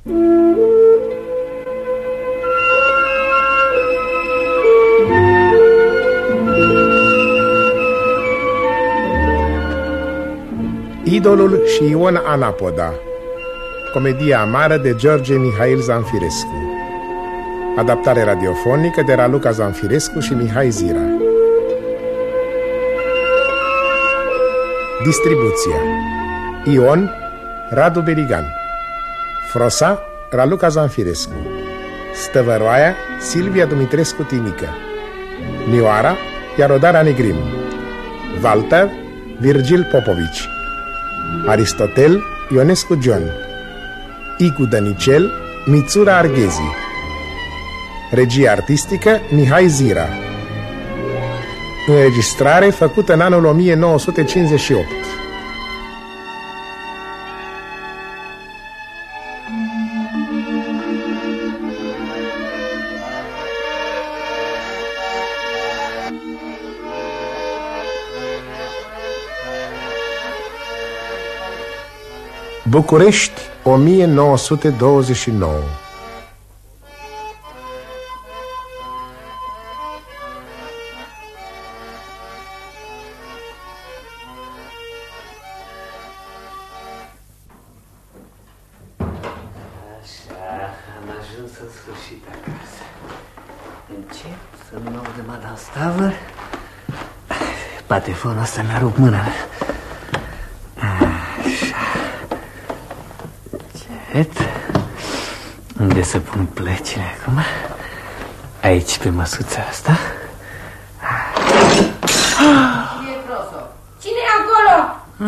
Idolul și Ion Anapoda, comedie amară de George Mihail Zanfirescu. Adaptare radiofonică de Raluca Zanfirescu și Mihai Zira. Distribuția: Ion, Radu Berigan. Frosa, Raluca Zanfirescu. Stăvăroaia, Silvia Dumitrescu Timică. Nioara, Iarodara Negrim. Walter, Virgil Popovici. Aristotel, Ionescu John. Icu Dănicel, Mițura Arghezi. Regie artistică, Mihai Zira. Înregistrare făcută în anul 1958. București, 1929. Patefonul ăsta mi-a rupt mâna. Așa. Cet. Unde să pun plăcile acum? Aici, pe măsuța asta. Cine e proso? Cine e acolo?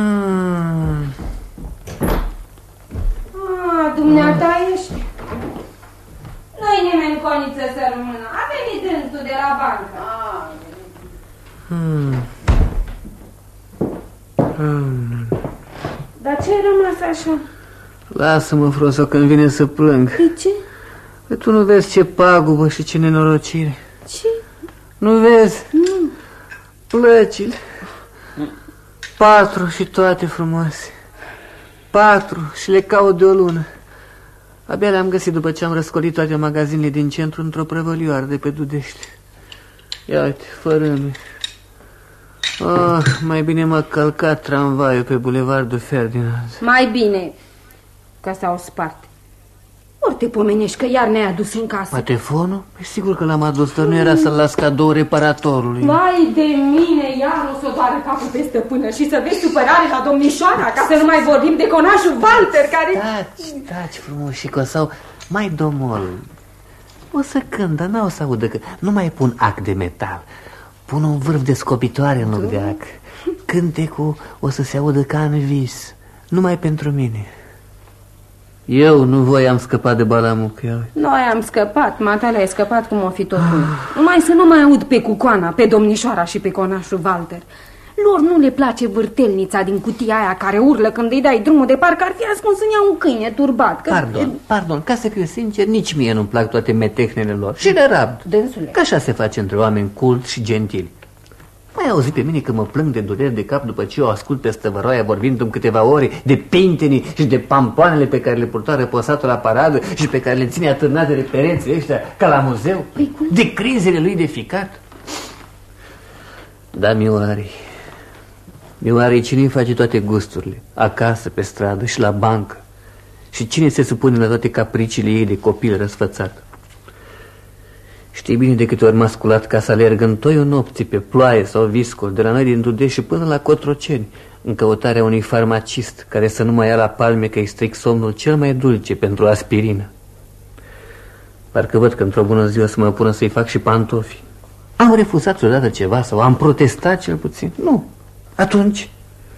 Dumneata ești? Nu-i nimeni coniță să rămână. A venit dânsul de la bancă. Dar ce ai rămas așa? Lasă-mă, Froso, când vine să plâng. De ce? Că tu nu vezi ce pagubă și ce nenorocire. Ce? Nu vezi? Nu. Plăcile. 4 și toate frumoase. 4 și le caut de o lună. Abia le-am găsit după ce am răscolit toate magazinele din centru într-o prăvălioară de pe Dudești. Ia uite, fără mi. Mai bine m-a călcat tramvaiul pe Bulevardul Ferdinand. Mai bine, că s-au spart. Ori te pomenești că iar ne-ai adus în casă. Patefonul? Păi sigur că l-am adus, dar nu era să-l las cadou reparatorului. Vai de mine, iar o să doară capul pe stăpână și să vezi supărare la domnișoara, ca să nu mai vorbim de conașul Walter, care... Taci frumușico, sau mai domol. O să cânt, dar n-o să audă, că nu mai pun ac de metal. Pun un vârf de scopitoare în loc de ac. Cântecul o să se audă ca în vis. Numai pentru mine. Eu nu voiam scăpat de balamuc. Noi am scăpat, matale ai scăpat cum o fi tot bun. Numai să nu mai aud pe cucoana, pe domnișoara și pe conașul Walter. Lor nu le place vârtelnița din cutia aia care urlă când îi dai drumul de parcă ar fi ascuns în ea un câine turbat. Pardon, ca să fiu sincer, nici mie nu-mi plac toate metehnele lor. Și le rabd. Dânsule. Că așa se face între oameni culți și gentili. Mai auzi pe mine că mă plâng de dureri de cap după ce o ascult pe Stăvăroaia vorbind-mi câteva ore de pintenii și de pampoanele pe care le purta răposatul la paradă și pe care le ține atârnate de pereții ăștia ca la muzeu? De crizele lui de ficat? Da, Mioarei, cine îi face toate gusturile? Acasă, pe stradă și la bancă? Și cine se supune la toate capriciile ei de copil răsfățat? Știi bine de câte ori m-a sculat ca să alerg în toiul nopții pe ploaie sau viscol, de la noi din Dudești și până la Cotroceni, în căutarea unui farmacist care să nu mai ia la palme că îi stric somnul cel mai dulce pentru aspirină. Parcă văd că într-o bună zi o să mă pună să-i fac și pantofi. Am refuzat odată ceva sau am protestat cel puțin? Nu. Atunci?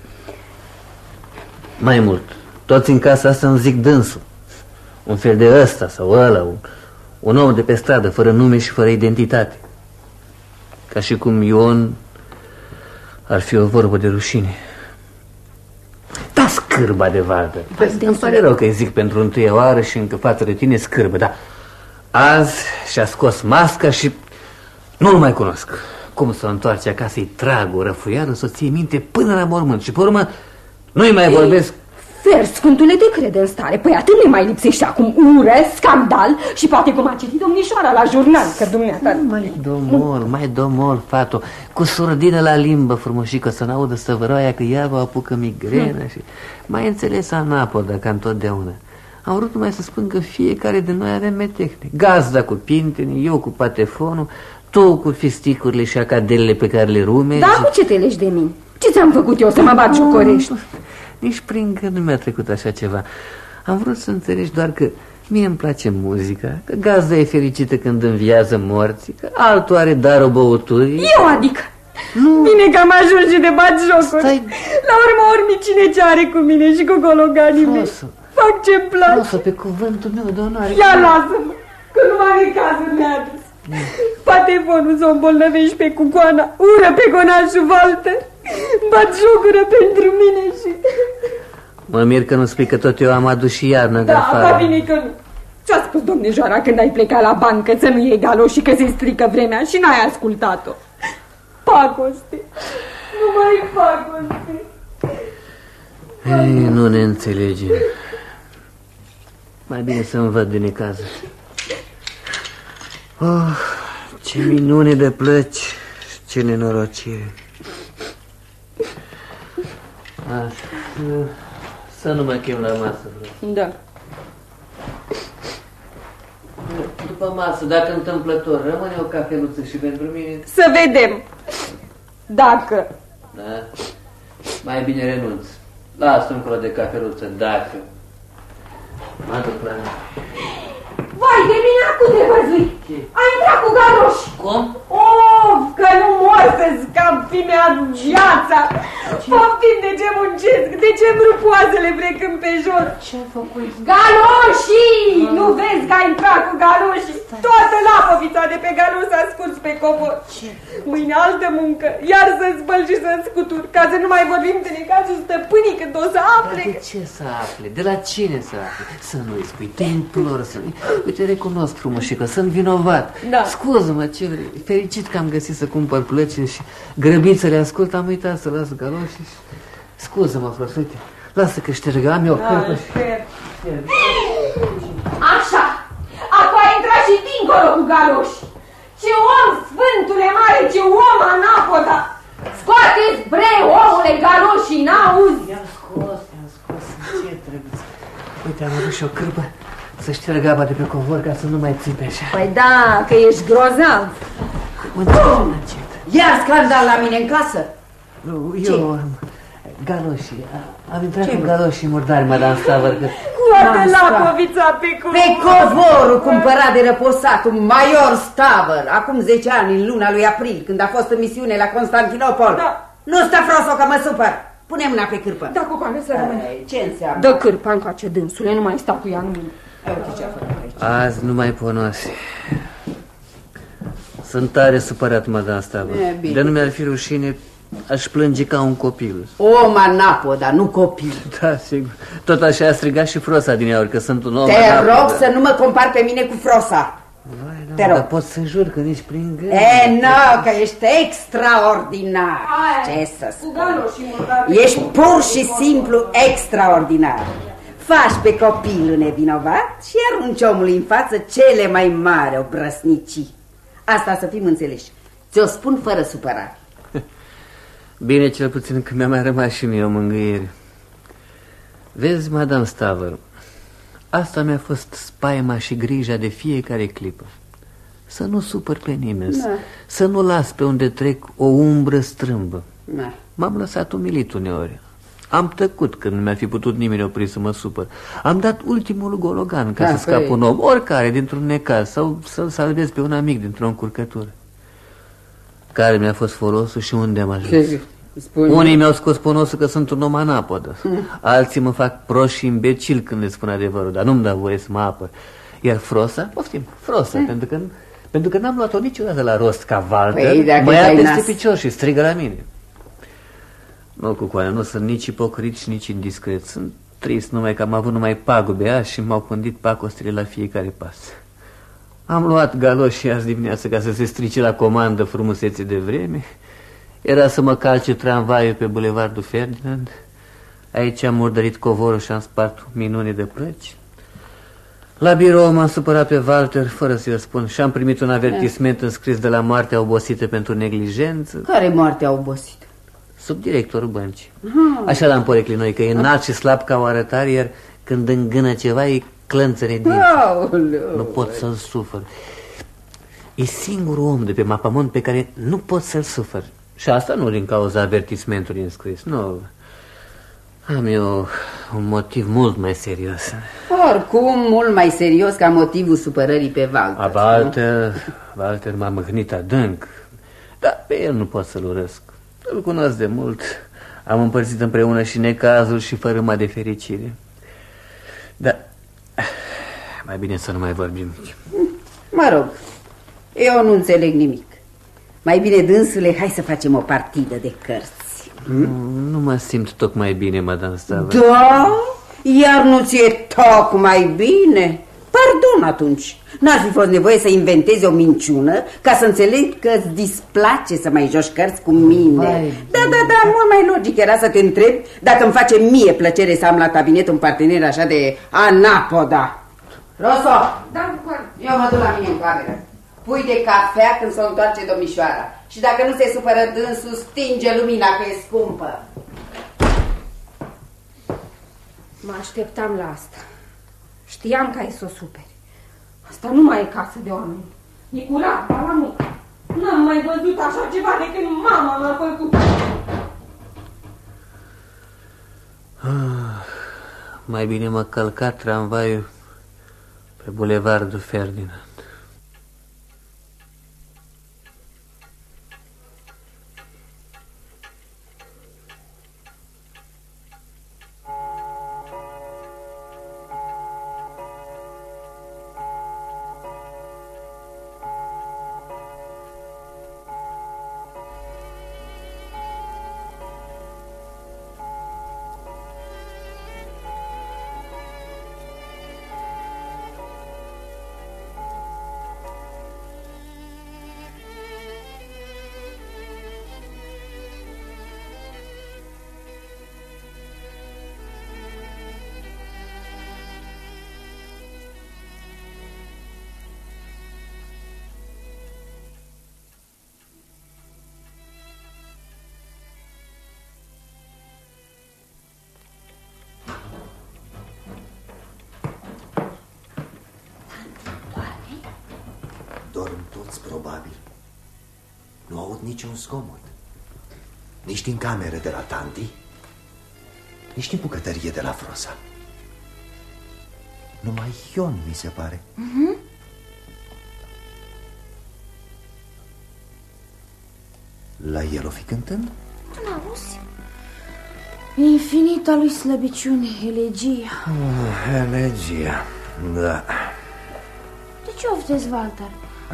Mai mult, toți în casa asta îmi zic dânsul. Un fel de ăsta sau ăla, un om de pe stradă, fără nume și fără identitate. Ca și cum Ion ar fi o vorbă de rușine. Da, scârba de Vardă. Îmi pare rău că îi zic pentru întâia oară și încă față de tine scârbă, dar azi și-a scos masca și nu-l mai cunosc. Cum să o întoarce acasă, îi trag o răfuială, să ție minte până la mormânt și pe urmă nu-i mai vorbesc Fer, Sfântule, te crede în stare. Păi atât ne mai lipsește acum ură, scandal și poate cum a citit domnișoara la jurnal, că dumneata... Mai domol, fato, cu surdină la limbă frumușică, să n-audă săvăroaia că ea vă apucă migrenă și... Mai înțeles Anapoda, ca întotdeauna. Am vrut numai să spun că fiecare din noi avem metehne. Gazda cu pintenii, eu cu patefonul, tu cu fisticurile și acadelele pe care le rumezi. Da, cu ce te legi de mine? Ce ți-am făcut eu să mă bat jocorești? Nici prin gând nu mi-a trecut așa ceva. Am vrut să înțelegi doar că mie îmi place muzica, că gazda e fericită când înviază morții, că altul are darul băuturii. Eu adică? Nu. Bine că am ajuns și de bat jocuri. Stai. La urmă ori cine ce are cu mine și cu gologanii mei. Fac ce-mi place. Lasă pe cuvântul meu de onoare. Ia lasă-mă, că nu mai are cazul neadus. Patefonul s-o îmbolnăvești pe Cucoana, ură pe Conașul Walter, bat jocură pentru mine și... Mă mir că nu spui că tot eu am adus și iarnă de afară. Da, bine că nu. Ce-a spus domnișoara când ai plecat la bancă să nu iei galoși și că se strică vremea și n-ai ascultat-o? Pacoste, nu mai pacoste. Ei, nu ne înțelegem. Mai bine să-mi văd de necază. Oh, ce minune de plăci și ce nenorocire. Să nu mă chem la masă, vreau. Da. După masă, dacă întâmplător, rămâne o cafeluță și pentru mine. Să vedem. Dacă. Da? Mai bine renunț. Lasă încolo de cafeluță, dacă. Mă duc la mine. Vai, de mine acum te văzui. Ai intrat cu galoși. Cum? Oh, că nu mor să scampi mea viața. Poftim, de ce muncesc, de ce-mi rup oasele vrecând pe jos. Ce-ai făcut? Galoșii! Nu vezi că ai intrat cu galoșii? Toată lapovița de pe galoși s-a scurs pe covor. Mâine altă muncă, iar să spăl și să scutur, ca să nu mai vorbim de necazul stăpânii când o să afle. De ce să afle? De la cine să afle? Să nu-i spui, te implor să nu-i... Uite, recunosc frumușică, sunt vinovat. Da. Scuză-mă, ce vrei? Fericit că am găsit să cumpăr plăcini și grăbit să le ascult, am uitat să las galoșii și... Scuză-mă, frate, uite, lasă că ștergă, am eu cârpă și... Așa, acum a intrat și dincolo cu galoși. Ce om, Sfântule Mare, ce om Anapoda! Scoateți breu, omule, galoșii, n-auzi? I-am scos, ce trebuie? Uite, am adus și o cârpă să ștergă apa de pe covor ca să nu mai țipe așa. Păi da, că ești grozav. Încet. Iar scandal la mine în casă? Eu am galoșii. Am intrat cu galoșii murdari, madame Stavăr. Scoate lapovița pe covor. Pe covorul cumpărat de răposatul Major Stavăr, acum 10 ani, în luna lui april, când a fost în misiune la Constantinopol. Da. Nu sta froso că mă supăr. Pune mâna pe cârpă. Da, cu care să rămâne. Ce înseamnă? Dă cârpa încoace, dânsule, nu mai stau cu ea în mine. Uite ce a făcut aici. Azi nu mai ponoase. Sunt tare supărat, madame Stavăr. De nu mi-ar fi rușine, aș plânge ca un copil. Om Anapoda, nu copil. Da, sigur. Tot așa a strigat și Frosa din ea, că sunt un om. Te rog să nu mă compari pe mine cu Frosa. Vai, Te rog. dar pot să jur că nici prin gând. Nu, că ești extraordinar. Ce să spun? Ești pur și simplu extraordinar. Faci pe copilul nevinovat și arunci omului în față cele mai mari obrăsnicii. Asta să fim înțeleși. Ți-o spun fără supărare. Bine, cel puțin că mi-a mai rămas și mie o mângâiere. Vezi, madame Stavăr, asta mi-a fost spaima și grija de fiecare clipă. Să nu supăr pe nimeni, să nu las pe unde trec o umbră strâmbă. M-am lăsat umilit uneori. Am tăcut când nu mi-ar fi putut nimeni opri să mă supăr. Am dat ultimul gologan ca să scap un om, oricare, dintr-un necaz, sau să-l salvez pe un amic dintr-o încurcătură. Care mi-a fost folosul și unde am ajuns? Unii mi-au scos ponosul că sunt un om Anapodă. Alții mă fac prost și imbecil când le spun adevărul, dar nu-mi dă voie să mă apăr. Iar Frosa, poftim, Frosa, pentru că n-am luat-o niciodată la rost ca Walter, mă ia peste picior și strigă la mine. Nu, Cucoane, nu sunt nici ipocrit și nici indiscret. Sunt trist numai că am avut numai pagube azi și m-au pândit pacostele la fiecare pas. Am luat galoși azi dimineață ca să se strice la comandă frumusețe de vreme. Era să mă calce tramvaiul pe bulevardul Ferdinand. Aici am murdărit covorul și am spart minuni de plăci. La birou m-am supărat pe Walter fără să-i răspund și am primit un avertisment înscris de la moartea obosită pentru neglijență. Care moartea obosită? Subdirectorul băncii. Așa l-am poreclit noi, că e înalt și slab ca o arătare, iar când îngână ceva e clănțăne dinți. Nu pot să-l sufăr. E singurul om de pe mapamont pe care nu pot să-l sufăr. Și asta nu din cauza avertismentului înscris. Nu. Am eu un motiv mult mai serios. Oricum, mult mai serios ca motivul supărării pe Walter. Walter m-a mâhnit adânc. Dar pe el nu pot să-l urăsc. Îl cunosc de mult. Am împărțit împreună și necazul și fărâma de fericire. Dar mai bine să nu mai vorbim. Mă rog, eu nu înțeleg nimic. Mai bine, dânsule, hai să facem o partidă de cărți. Nu mă simt tocmai bine, madame Stava. Da? Iar nu ți-e tocmai bine? Pardon atunci. N-ar fi fost nevoie să inventezi o minciună ca să înțeleg că îți displace să mai joci cărți cu mine. Da, mult mai logic era să te întreb dacă îmi face mie plăcere să am la cabinet un partener așa de anapoda. Roso, eu mă duc la mine în cameră. Pui de cafea când s-o întoarce domnișoara. Și dacă nu se supără dânsul, stinge lumina, că e scumpă. Mă așteptam la asta. Știam că ai să o superi. Asta nu mai e casă de oameni. E curat, la muncă. N-am mai văzut așa ceva de când mama m-a făcut. Mai bine m-a călcat tramvaiul pe bulevardul Ferdinand. Probabil. Nu aud niciun zgomot. Nici din cameră de la Tanti, nici din bucătărie de la Frosa. Numai Ion, mi se pare. La el o fi cântând? N-auzi? Infinita lui slăbiciune, elegia. Elegia, da. De ce oftezi, Walter?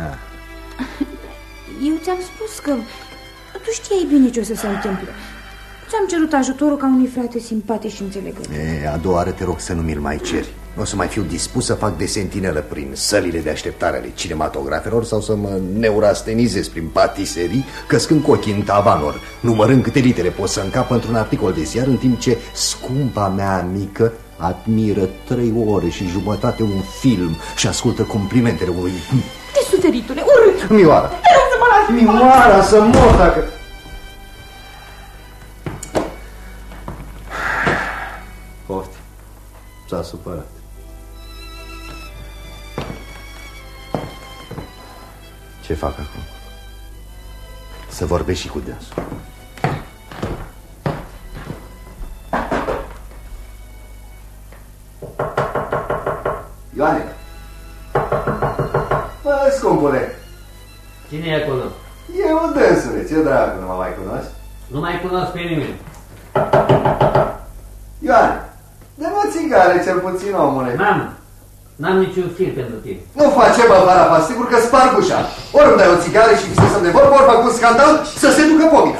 Eu ți-am spus că tu știai bine ce o să se întâmple. Ți-am cerut ajutorul ca unui frate simpatic și înțelegător. A doua oară te rog să nu mi-l mai ceri. Nu o să mai fiu dispus să fac de sentinelă prin sălile de așteptare ale cinematografelor sau să mă neurastenizez prin patiserii, căscând cu ochii în tavanor, numărând câte litere pot să încapă într-un articol de ziar, în timp ce scumpa mea mică admiră 3 ore și jumătate un film și ascultă complimentele unui... De suferitule, urât! Mioara! Te rog să mă lași! Mioara, să mor dacă... Pofti, s-a supărat. Ce fac acum? Să vorbesc și cu dânsul. Ioane! Bă, scumpule! Cine e acolo? Eu, dânsule, ți-e dragă, nu mă mai cunoști? Nu mai cunosc pe nimeni. Ioane, dă-mă o țigare cel puțin, omule. N-am niciun fir pentru tine. Nu face, bă, Farafa, sigur că sparg ușa. Ori îmi dai o țigară și visesem de vorbă, ori fac un scandal să se ducă pomina.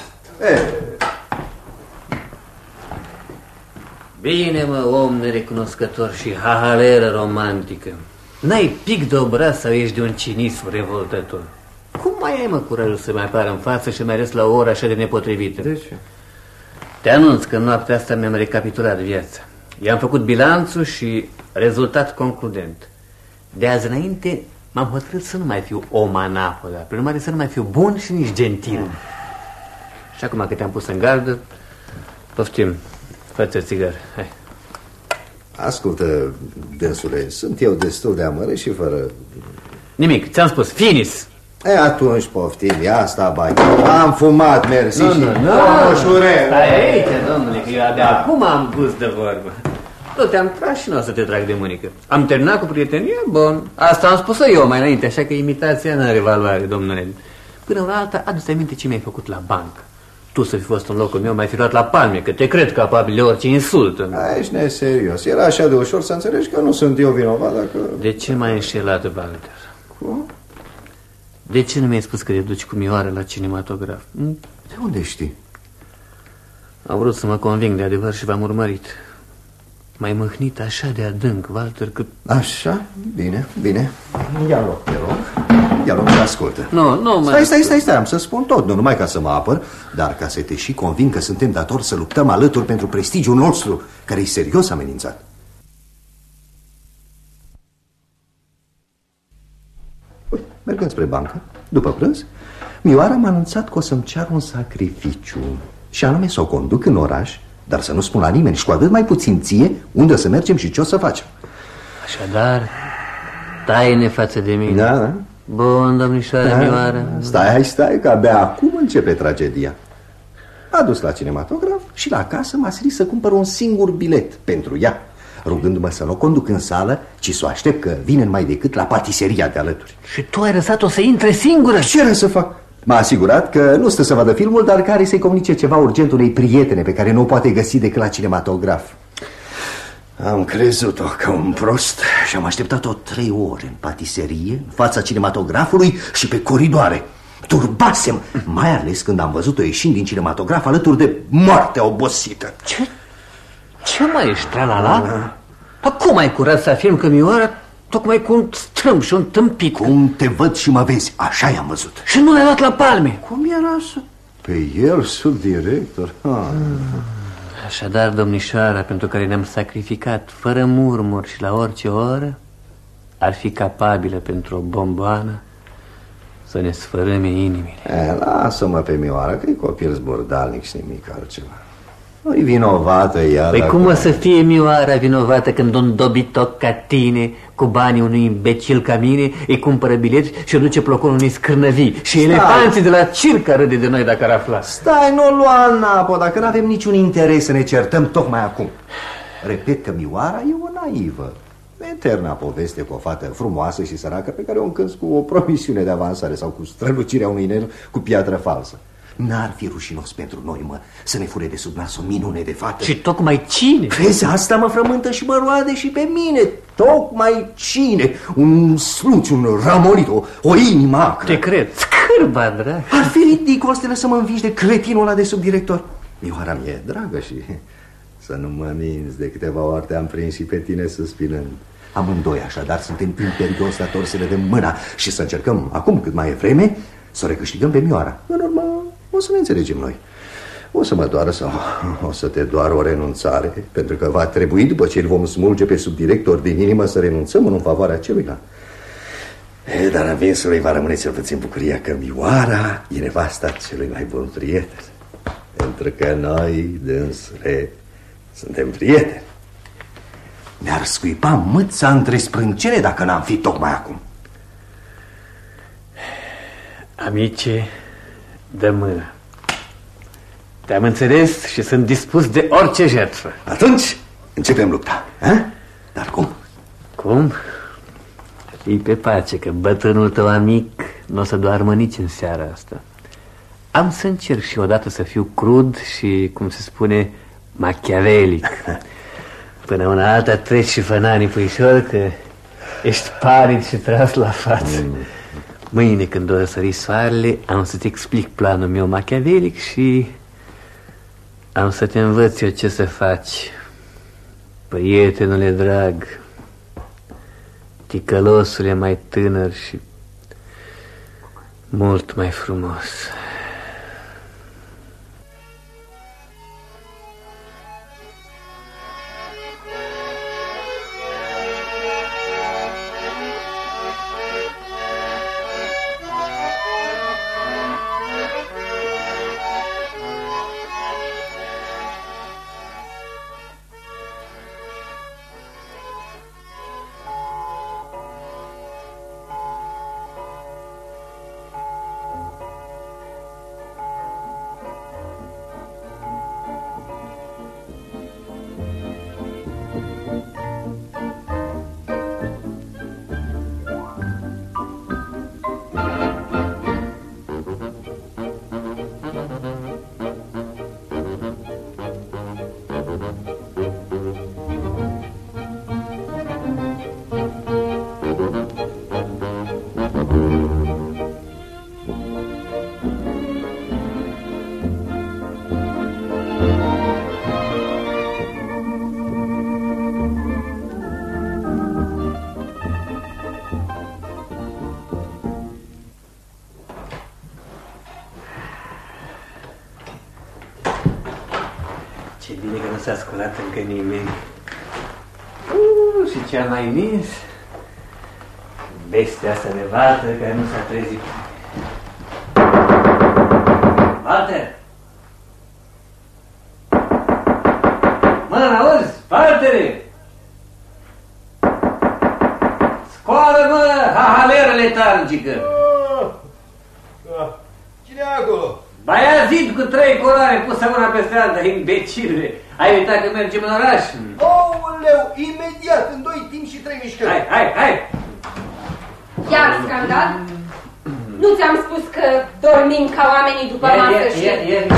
Bine, mă, om nerecunoscător și hahaleră romantică. N-ai pic de obraz sau ești de un cinism revoltător? Cum mai ai, mă, curajul să mai apară în față și mai ales la o oră așa de nepotrivită? De ce? Te anunț că noaptea asta mi-am recapitulat viața. I-am făcut bilanțul și rezultat concludent. De azi înainte m-am hotărât să nu mai fiu om anapoda, prin urmare să nu mai fiu bun și nici gentil. Și acum că te-am pus în gardă, poftim, fă-ți o țigară, hai. Ascultă, dânsule, sunt eu destul de amărât și fără... Nimic, ți-am spus, finis! Atunci poftim, ia asta, bai. Am fumat, mersi. Nu, Moșure. Stai aici, domnule, că eu abia acum am gust de vorbă. Tu te-am tras și nu o să te trag de mânică. Am terminat cu prietenia? Bun. Asta am spus-o eu mai înainte, așa că imitația nu are valoare, domnule. Până una alta, adu-ți aminte ce mi-ai făcut la bancă. Tu să fi fost în locul meu, m-ai fi luat la palme, că te cred capabil de orice insult. Ești neserios. Era așa de ușor să înțelegi că nu sunt eu vinovat dacă... De ce m-ai înșelat, Walter? Cum? De ce nu mi-ai spus că te duci cu Mioara la cinematograf? De unde știi? Am vrut să mă conving de adevăr și v-am urmărit. M-ai mâhnit așa de adânc, Walter, că... Așa? Bine, bine. Ia loc, te rog. Ia loc și ascultă. Nu, Stai, am să spun tot, nu numai ca să mă apăr, dar ca să te și conving că suntem datori să luptăm alături pentru prestigiul nostru, care e serios amenințat. Mergând spre bancă, după prânz, Mioara m-a anunțat că o să-mi ceară un sacrificiu, și anume să o conduc în oraș, dar să nu spun la nimeni și cu atât mai puțin ție unde o să mergem și ce o să facem. Așadar, taie-ne față de mine. Da. Bun, domnișoară Mioara. Stai, că abia acum începe tragedia. M-a dus la cinematograf și la casă m-a silit să cumpăr un singur bilet pentru ea, rugându-mă să nu o conduc în sală, ci să o aștept că vine mai decât la patiseria de alături. Și tu ai lăsat-o să intre singură? Ce era să fac? M-a asigurat că nu stă să vadă filmul, dar care să-i comunice ceva urgent unei prietene pe care nu o poate găsi decât la cinematograf. Am crezut-o ca un prost și am așteptat-o 3 ore în patiserie, în fața cinematografului și pe coridoare. Turbasem, mai ales când am văzut-o ieșind din cinematograf alături de moartea obosită. Ce mai ești, tralala? Dar cum ai curat să afirm că Mioara tocmai cu un strâmb și un tâmpit? Cum te văd și mă vezi, așa i-am văzut. Și nu l-ai luat la palme? Cum era să... Pe el, subdirector. Așadar, domnișoara pentru care ne-am sacrificat fără murmuri și la orice oră, ar fi capabilă pentru o bomboană să ne sfărâme inimile. Lasă-mă pe Mioara, că e copil zburdalnic și nimic altceva. Nu-i vinovată ea. Păi cum o să fie Mioara vinovată când un dobitoc ca tine, cu banii unui imbecil ca mine, îi cumpără bilet și o duce ploconul unui scârnăvii? Și elefanții de la circ râde de noi dacă ar afla. Stai, nu lua în apă, dacă nu avem niciun interes să ne certăm tocmai acum. Repet că Mioara e o naivă. Eterna poveste cu o fată frumoasă și săracă pe care o încânți cu o promisiune de avansare sau cu strălucirea unui ner cu piatră falsă. N-ar fi rușinos pentru noi, mă, să ne fure de sub nas o minune de fată. Și tocmai cine? Vezi, asta mă frământă și mă roade și pe mine. Tocmai cine? Un sluci, un ramolit, o inimă acră. Te cred, scârba, drag. Ar fi ridicol să te lăsăm învinși de cretinul ăla de subdirector. Mioara mi-e dragă și să nu mă minți, de câteva ori te-am prins și pe tine suspinând. Amândoi așadar suntem imperios datori să le dăm mâna și să încercăm acum cât mai e vreme să o recâștigăm pe Mioara. În urmă o să ne înțelegem noi. O să mă doară sau o să te doară o renunțare, pentru că va trebui, după ce îl vom smulge pe subdirector din inimă, să renunțăm în favoarea celuilalt. Dar învinsului va rămâne cel puțin bucuria că Mioara e nevasta celui mai bun prieten. Pentru că noi, dânsule, suntem prieteni. Mi-ar scuipa mâța între sprâncene dacă n-am fi tocmai acum. Amice, dă mână. Te-am înțeles și sunt dispus de orice jertfă. Atunci începem lupta, a? Dar cum? Cum? Fii pe pace că bătrânul tău amic nu o să doarmă nici în seara asta. Am să încerc și odată să fiu crud și, cum se spune, machiavelic. Până una alta treci și fănanii, puișor, că ești palid și tras la față. Mâine, când o răsări soarele, am să-ți explic planul meu machiavelic și am să te învăț eu ce să faci. Prietenule drag, ticălosule mai tânăr și mult mai frumos. nu s-a sculat încă nimeni. Și ce-a mai nins? Bestia asta de Walter care nu s-a trezit. Walter! Mă, n-auzi? Waltere! Scoală, mă, hahaleră letargică! Cine e acolo? Baiazid cu 3 coloane, pusă mâna pe stradă, imbecile! Ai uitat că mergem în oraș? Aoleu, imediat, în 2 timp și 3 mișcări. Hai! Iar scandal? Nu ți-am spus că dormim ca oamenii după masă și...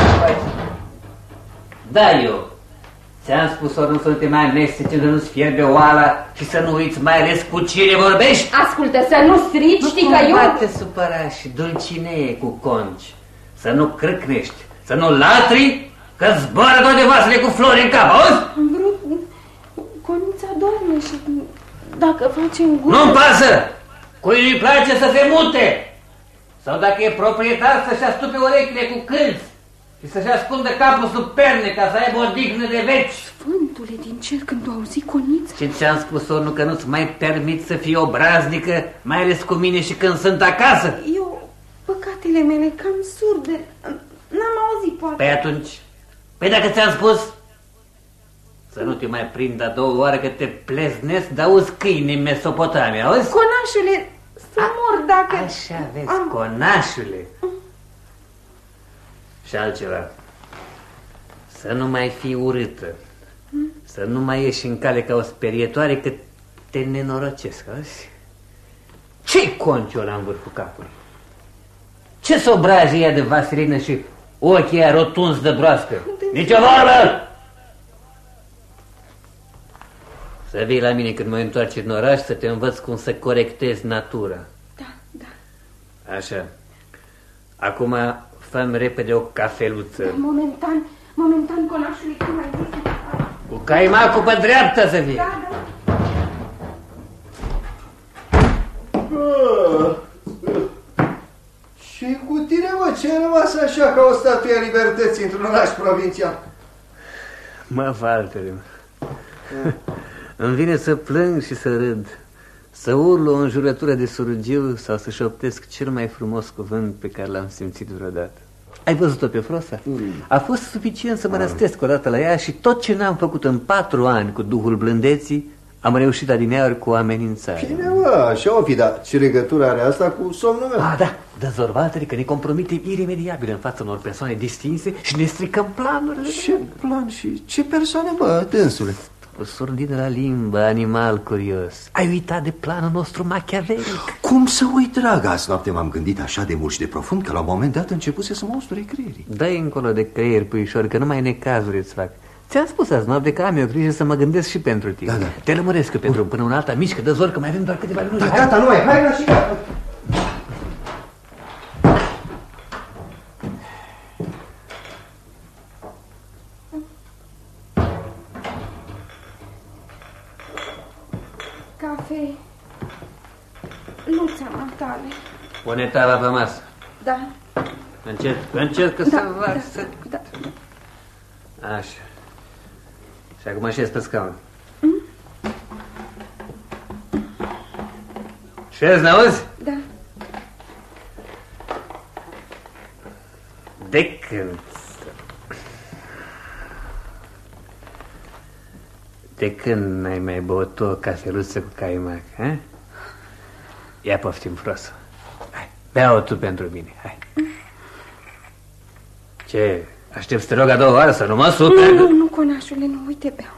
Da, eu. Ți-am spus ori să nu te mai amesteci, să nu-ți fierbe oala și să nu uiți mai ales cu cine vorbești? Ascultă, să nu strici, știi că eu... Nu te supăra și dulcinee cu conci. Să nu crâcnești, să nu latri, că zboară toate vasele cu flori în cap, auzi? Am vrut... Conița doarme și... Dacă facem gură... Nu-mi pasă! Cui nu-i place să se mute? Sau dacă e proprietar să-și astupe urechile cu câlți și să-și ascundă capul sub perne ca să aibă o dignă de veci. Sfântule din cer, când o auzi Conița... Ce ți-am spus, Ornu, că nu-ți mai permit să fii obraznică, mai ales cu mine și când sunt acasă? Eu, păcatele mele, cam surde, n-am auzit, poate. Păi atunci, păi dacă ți-am spus, să nu te mai prind a 2 ori că te pleznesc, dar auzi câini în Mesopotamia, auzi? Conașule, să mor dacă... Așa, vezi, conașule. Și altceva, să nu mai fii urâtă, să nu mai ieși în cale ca o sperietoare, că te nenorocesc, auzi? Ce-i conciul ăla în vârful capului? Ce sobraje ea de vasilină și ochii aia rotunzi de broască? Nici o vorbă! Să vii la mine când mă întoarce în oraș să te învăț cum să corectezi natura. Da. Așa. Acum fă-mi repede o cafeluță. Momentan, conașule, cum ai zis? Cu caimacul pe dreapta să fie. Da. Și cu tine, mă, ce ai rămas așa ca o statuie a libertății într-un oraș provincial? Mă, Valtere, îmi vine să plâng și să râd, să urlu o înjurătură de surgiu sau să șoptesc cel mai frumos cuvânt pe care l-am simțit vreodată. Ai văzut-o pe Frosa? A fost suficient să mă răstesc odată la ea și tot ce n-am făcut în 4 ani cu duhul blândeții, am reușit adineauri cu amenințare. Bine, mă, așa o fi, dar ce legătură are asta cu somnul meu? Da, dă-zor, Valtere, că ne compromitem iremediabil în fața unor persoane distinse și ne stricăm planurile. Ce plan și ce persoane, bă, dânsule? O surdină la limbă, animal curios. Ai uitat de planul nostru machiavelic? Cum să uit, dragă? Azi noapte m-am gândit așa de mult și de profund că la un moment dat începuse să mă usture creierii. Dă-i încolo de creier, puișor, că numai necazuri îți fac. Ți-am spus azi noapte că am eu grijă să mă gândesc și pentru tine. Da. Te lămuresc pentru până una alta mișcă, dă-zor că mai avem doar câteva minute. Da, gata, nu mai, hai la și gata. Cafe, luța matale. Pune tava pe masă. Da. Încerc să fac să... Da. Așa. Și acum așez pe scaun. Șezi, n-auzi? Da. De când n-ai mai băut o cafeluță cu caimac, ha? Ia poftim, Frosa. Hai, bea-o tu pentru mine, hai. Ce, aștept să te rog a 2 ore să nu mă super? Nu, conașule, nu, uite, beau.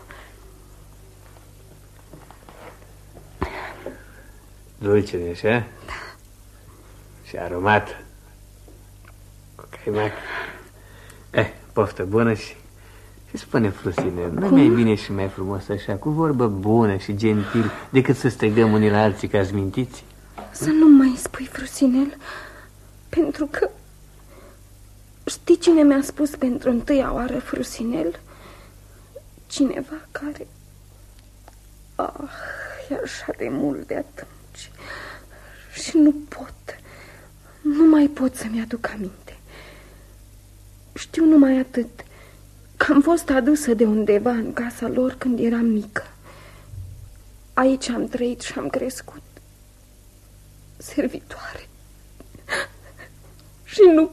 Dulce, așa? Da. Și aromată. Cu caimac. Poftă bună și spune, Frusine, nu mai bine și mai frumos așa, cu vorbă bună și gentil, decât să strigăm unii la alții ca zmintiți? Să nu mai spui, Frusinel, pentru că știi cine mi-a spus pentru întâia oară, Frusinel? Cineva care... e așa de mult de atunci și nu mai pot să-mi aduc aminte. Știu numai atât, că am fost adusă de undeva în casa lor când eram mică. Aici am trăit și am crescut. Servitoare. Și nu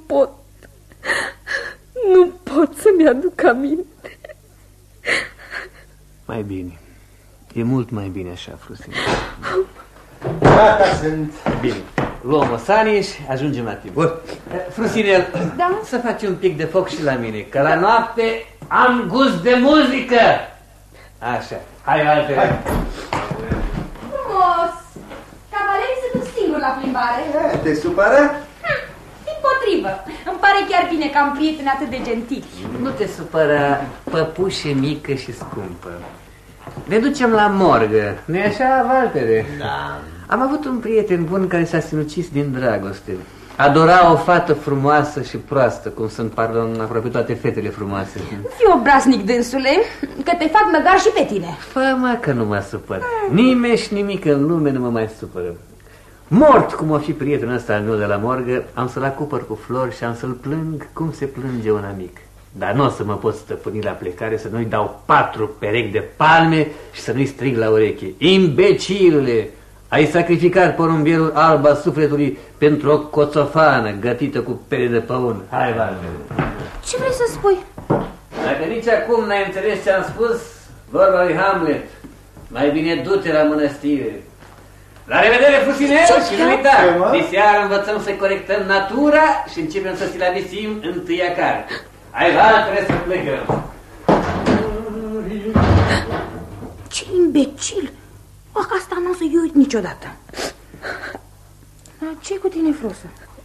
pot să-mi aduc aminte. Mai bine. E mult mai bine așa, Frusine. Gata sunt. Bine. Luăm o sanie și ajungem la timp. Bun. Frusine, Da? să faci un pic de foc și la mine, că la noapte am gust de muzică. Așa. Hai, Walter. Frumos! Cavalerii se duc singuri la plimbare. Te supără? Dimpotrivă. Îmi pare chiar bine că am prieteni atât de gentili. Nu te supăra, păpușe mică și scumpă. Ne ducem la morgă, nu-i așa, Waltere? Da. Am avut un prieten bun care s-a sinucis din dragoste. Adora o fată frumoasă și proastă, cum sunt, pardon, aproape toate fetele frumoase. Fii obraznic, dânsule, că te fac măgar și pe tine. Fă-mă că nu mă supăr. Nimeni și nimic în lume nu mă mai supără. Mort cum o fi prietenul ăsta al meu de la morgă, am să-l acupăr cu flori și am să-l plâng cum se plânge un amic. Dar nu o să mă pot stăpâni la plecare, să nu-i dau 4 perechi de palme și să nu-i strig la ureche. Imbecilule! Ai sacrificat porumbierul alb al sufletului pentru o coțofană gătită cu pere de păun. Hai, Valter! Ce vrei să spui? Dacă nici acum n-ai înțeles ce am spus, vorba lui Hamlet. Mai bine du-te la mănăstire. La revedere, Frusinel, și nu uita, diseară învățăm să corectăm natura și începem să silabisim întâia carte. Hai, Valter, să plecăm. Ce imbecil! Că asta nu o să-i uit niciodată. Ce-i cu tine, Frosă?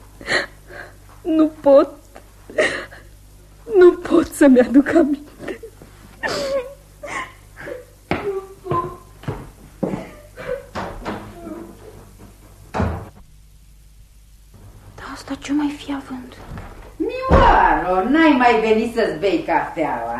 Nu pot să-mi aduc aminte. Dar asta ce mai fi având? Mioaro, n-ai mai venit să-ți bei cafeaua,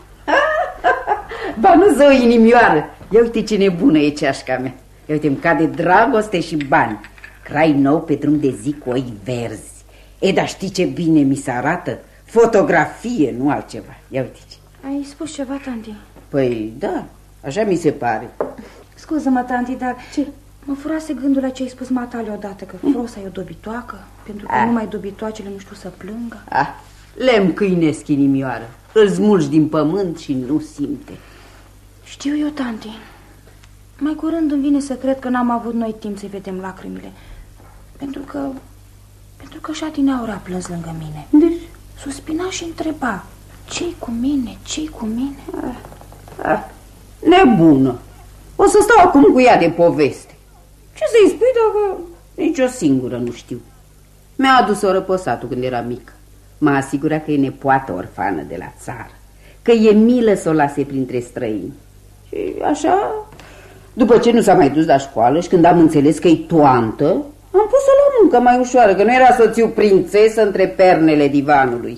Ba nu, zău, inimioară. Ia uite ce nebună e ceașca mea. Ia uite, îmi cade dragoste și bani. Crai nou pe drum de zi cu oi verzi. E, dar știi ce bine mi se arată? Fotografie, nu altceva. Ia uite ce. Ai spus ceva, tanti? Păi, da, așa mi se pare. Scuză-mă, tanti, dar Ce? mă furase gândul la ce ai spus matale odată, că Frosa e o dobitoacă, pentru că numai dobitoacele nu știu să plângă. Lemn câinesc, inimioară. Îl smulgi din pământ și nu simte. Știu eu, tanti. Mai curând îmi vine să cred că n-am avut noi timp să vedem lacrimile. Pentru că și Adineaura a plâns lângă mine. Deci? Suspina și întreba: ce-i cu mine, ce-i cu mine? Nebună. O să stau acum cu ea de poveste. Ce să-i spui dacă nici o singură nu știu? Mi-a adus-o răposatul când era mică. M-a asigurat că e nepoată orfană de la țară, că e milă să o lase printre străini. Și așa, după ce nu s-a mai dus la școală și când am înțeles că e toantă, am pus-o la muncă mai ușoară, că nu era să o țiu prințesă între pernele divanului.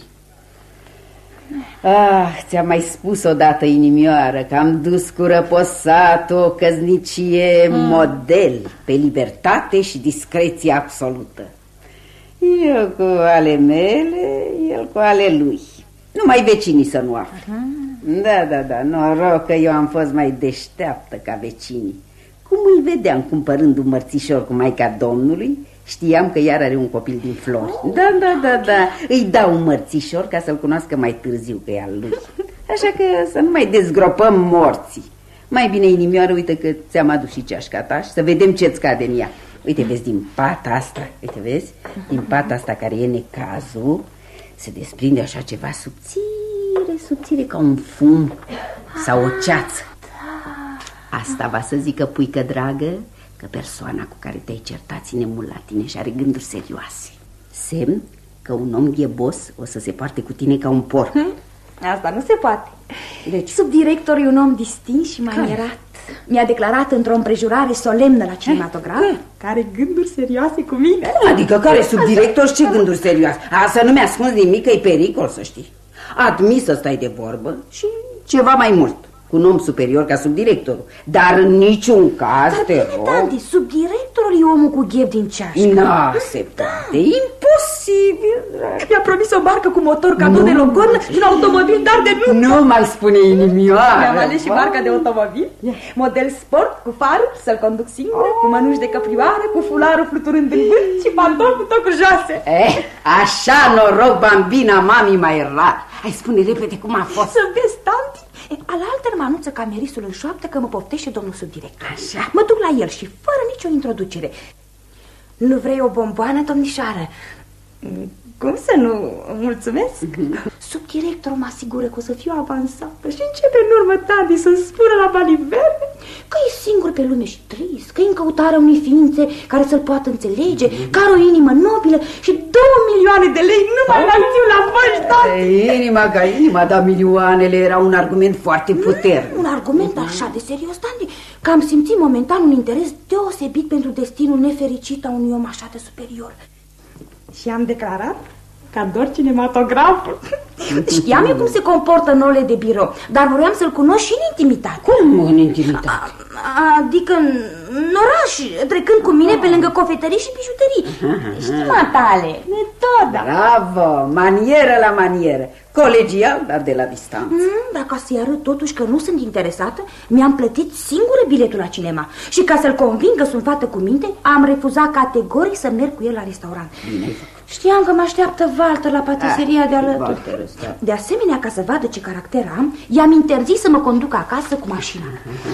Ți-am mai spus odată, inimioară, că am dus cu răposatul o căsnicie model pe libertate și discreție absolută. Eu cu ale mele, el cu ale lui. Numai vecinii să nu afle. Da, noroc că eu am fost mai deșteaptă ca vecinii. Cum îl vedeam cumpărând un mărțișor cu Maica Domnului, știam că iar are un copil din flori. Da, îi dau un mărțișor ca să-l cunoască mai târziu că e al lui. Așa că să nu mai dezgropăm morții. Mai bine, inimioară, uite că ți-am adus și ceașca ta și să vedem ce-ți cade în ea. Uite, vezi, din pata asta, uite, vezi, din pata asta care e necazul, se desprinde așa ceva subțire ca un fum sau o ceață. Asta va să zică, puică dragă, că persoana cu care te-ai certat ține mult la tine și are gânduri serioase. Semn că un om ghebos o să se poarte cu tine ca un porc. Asta nu se poate. Deci? Subdirector e un om distins și manierat. Mi-a declarat într-o împrejurare solemnă la cinematograf că are gânduri serioase cu mine. Adică care subdirector și ce gânduri serioase? Să nu mi-ascunzi nimic, că e pericol, să știi. Admis să stai de vorbă și ceva mai mult. cu un om superior ca subdirectorul. Dar în niciun caz, te rog... Tanti, subdirectorul e omul cu gheb din ceașcă. N-acceptate, imposibil, dragă. Mi-a promis o barcă cu motor cadou de locornă și un automobil, dar de nu. Nu mai spune inimioară. Mi-am ales și barca de automobil, model sport, cu far, să-l conduc singură, cu mănuși de căprioară, cu fularul fluturând în vânt și pantoful cu tocuri joase. Așa noroc, bambina mami mai rar. Hai, spune repede cum a fost. Să vezi, tanti, alaltă mă anunță camerisul în șoaptă că mă poftește domnul subdirector. Așa. Mă duc la el și fără nicio introducere. Nu vrei o bomboană, domnișoară? Cum să nu? Mulțumesc. Subdirectorul mă asigură că o să fiu avansată și începe în urmă, tanti, să-mi spună la baliverne că e singur pe lume și trist, că e în căutarea unei ființe care să-l poată înțelege, că are o inimă nobilă și 2 milioane de lei numai la ziua la băși, tanti. Inima ca inima, dar milioanele era un argument foarte puternic. Un argument așa de serios, tanti, că am simțit momentan un interes deosebit pentru destinul nefericit a unui om așa de superior. Și am declarat că ador cinematograful. Știam eu cum se comportă în orele de birou, dar vroiam să-l cunosc și în intimitate. Cum în intimitate? Adică în oraș, trecând cu mine pe lângă cofetării și bijuterii. Știi, matale, metoda. Bravo, manieră la manieră. Colegial, dar de la distanță. Dar ca să-i arăt totuși că nu sunt interesată, mi-am plătit singură biletul la cinema. Și ca să-l conving că sunt fată cu minte, am refuzat categoric să merg cu el la restaurant. Bine. Știam că mă așteaptă Walter la patiseria de alături. De asemenea, ca să vadă ce caracter am, i-am interzis să mă conduc acasă cu mașina.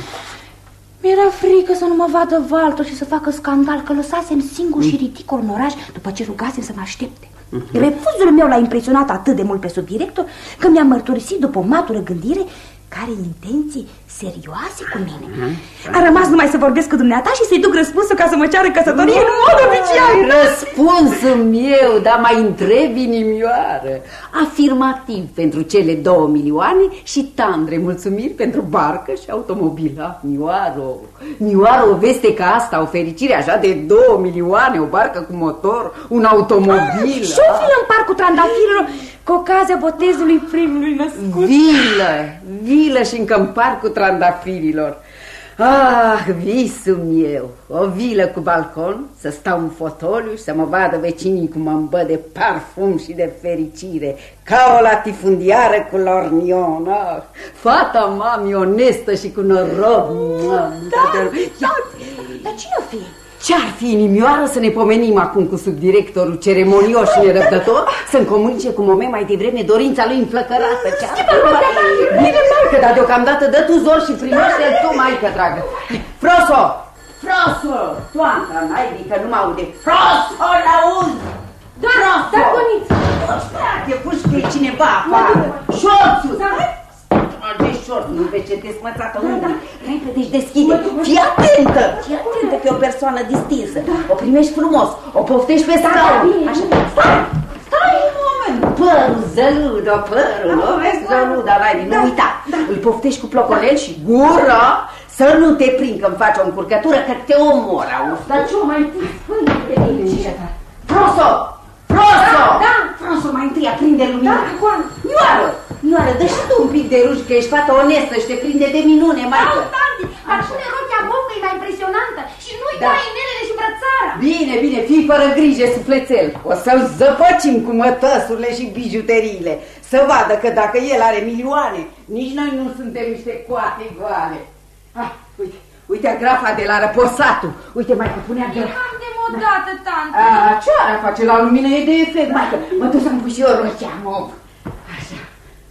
Mi-era frică să nu mă vadă Walter și să facă scandal, că lăsasem singur și ridicol în oraș după ce rugasem să mă aștepte. Refuzul meu l-a impresionat atât de mult pe subdirector că mi-a mărturisit după o matură gândire că are intenții serioase cu mine. A rămas numai să vorbesc cu dumneata și să-i duc răspunsul ca să mă ceară căsătorie în mod oficial. Răspunsul meu, dar mai întreb inimioară. Afirmativ pentru cele 2 milioane și tandre mulțumiri pentru barcă și automobil. Mioară, o veste ca asta, o fericire așa de 2 milioane, o barcă cu motor, un automobil. Și o vilă în parcul Trandafirilor cu ocazia botezului primului născut. Vilă și încă în parcul Trandafirilor. Visul meu, o vilă cu balcon, să stau în fotoliu și să mă vadă vecinii cum mă îmbă de parfum și de fericire, ca o latifundiară cu lornion. Fata mami onestă și cu noroc. Dar cine-o fi? Ce-ar fi inimioară să ne pomenim acum cu subdirectorul ceremonios și nerăbdător, să-mi comunice cu moment mai devreme dorința lui înflăcărată. Bine, maică, dar deocamdată dă tu zor și primește-l tu, maică dragă. Froso, toantra, naibii, că nu mă aude. Froso, l-auzi! Da, Coniță! Te pușcă cineva afară. Șorțul! De șort, nu vezi ce te smățată unii. Repede și deschide. Fii atentă că e o persoană distinsă. O primești frumos, o poftești pe scaun. Stai un moment. Părul, zăluda, nu uita. Îl poftești cu ploconel și gură să nu te prind că-mi faci o încurcătură, că te omor, auzi. Dar ce-o mai întâi spune de aici? Froso, mai întâi aprinde lumina. Ioară, dă și tu un pic de ruj, că ești fată onestă și te prinde de minune, maică. Tanti, dar pune rochia bobcă, e mai impresionantă și nu-i dai inelele și brățara. Bine, fii fără grijă, sufletel. O să-l zăpăcim cu mătăsurile și bijuteriile. Să vadă că dacă el are milioane, nici noi nu suntem niște coate goale. Uite agrafa de la Răposatul. Uite, maică, punea de la... Cam demodată, tanti. Ce are a face la lumină? E de efect, maică. Mă duc să-mi pui și eu rochea, mă. Așa.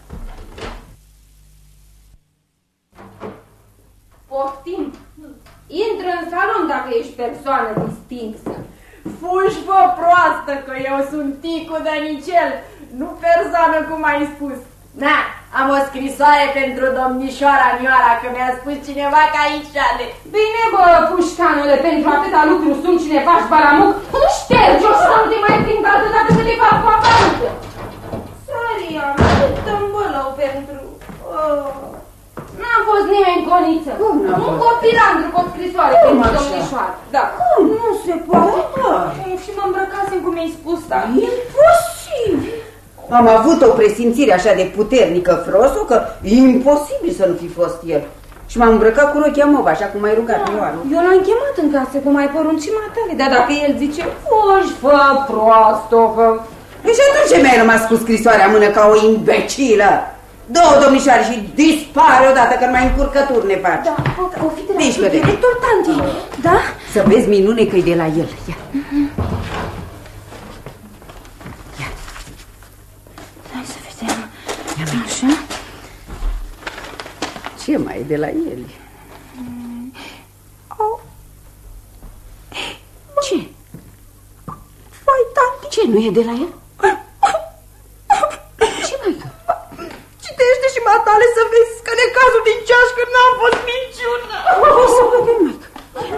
Poftim. Intră în salon dacă ești persoană distinsă. Fugi, bă, proastă, că eu sunt Ticu Dănicel, nu persoană cum ai spus. Na, am o scrisoare pentru domnișoara Nioara, că mi-a spus cineva că aici ale. Bine, bă, pușcanule, pentru atâta lucru sunt cineva și baramuc. Nu ștergi-o și să nu te mai prind altă dată să te fac cu aparență. Săria, câtă îmbălău pentru... N-a fost nimeni, Coniță. Un copilandru cu o scrisoare pentru domnișoară. Da. Cum? Nu se poate. Și mă îmbrăcasem cum mi-ai spus, da. Imposibil. Am avut o presimțire așa de puternică, Froso, că e imposibil să nu fi fost el. Și m-am îmbrăcat cu rochia mov, așa cum ai rugat, Ioanu. Eu l-am chemat în casă, cum ai poruncit matale, dar dacă el zice, foși, fă proastă, că... Păi și atunci ce mi-ai rămas cu scrisoarea în mână ca o imbecilă? Dă-o, domnișoare, și dispare odată, că numai încurcături ne faci. Da, o fi de la director, tanti. Da? Să vezi minune că e de la el. Ia. Ia. Hai să vedem. Așa. Ce mai e de la el? Ce? Vai, tanti. Ce, nu e de la el? Ce, maică? Citește și matale să vezi că necazul din ceașcă n-a fost niciuna. Să vedem, maică.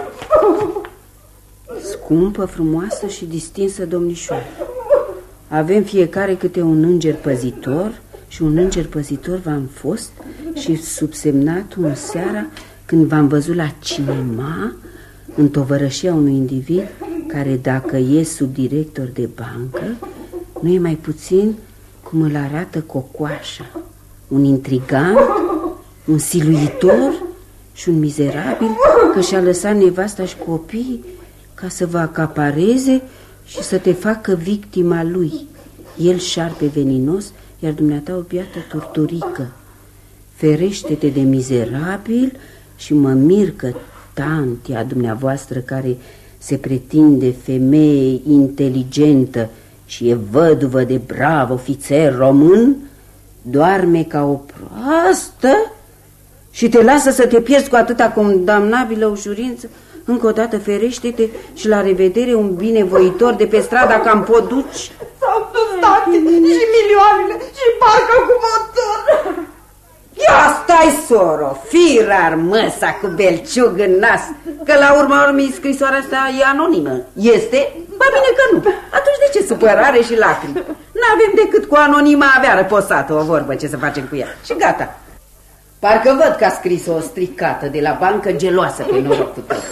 Scumpă, frumoasă și distinsă domnișoară, avem fiecare câte un înger păzitor și un înger păzitor v-am fost și subsemnat în seara când v-am văzut la cinema în tovărășia unui individ care, dacă e subdirector de bancă, nu e mai puțin cum îl arată Cocoașa, un intrigant, un siluitor și un mizerabil că și-a lăsat nevasta și copiii ca să vă acapareze și să te facă victima lui. El șarpe veninos, iar dumneata o biată turturică. Ferește-te de mizerabil și mă mir că tantia dumneavoastră, care se pretinde femeie inteligentă și e văduvă de brav ofițer român, doarme ca o proastă și te lasă să te pierzi cu atâta condamnabilă ușurință. Încă o dată ferește-te și la revedere, un binevoitor de pe strada Campoduci. S-au dus, tati, și milioanele și parcă cu motor. Ia stai, soro, fii rar măsa cu belciug în nas, că la urma urmei scrisoarea asta e anonimă. Este? Ba bine că nu. Atunci de ce supărare și lacrimi? N-avem decât cu anonima avea răposată o vorbă, ce să facem cu ea. Și gata. Parcă văd că a scris-o stricată de la bancă, geloasă pe norocul tău.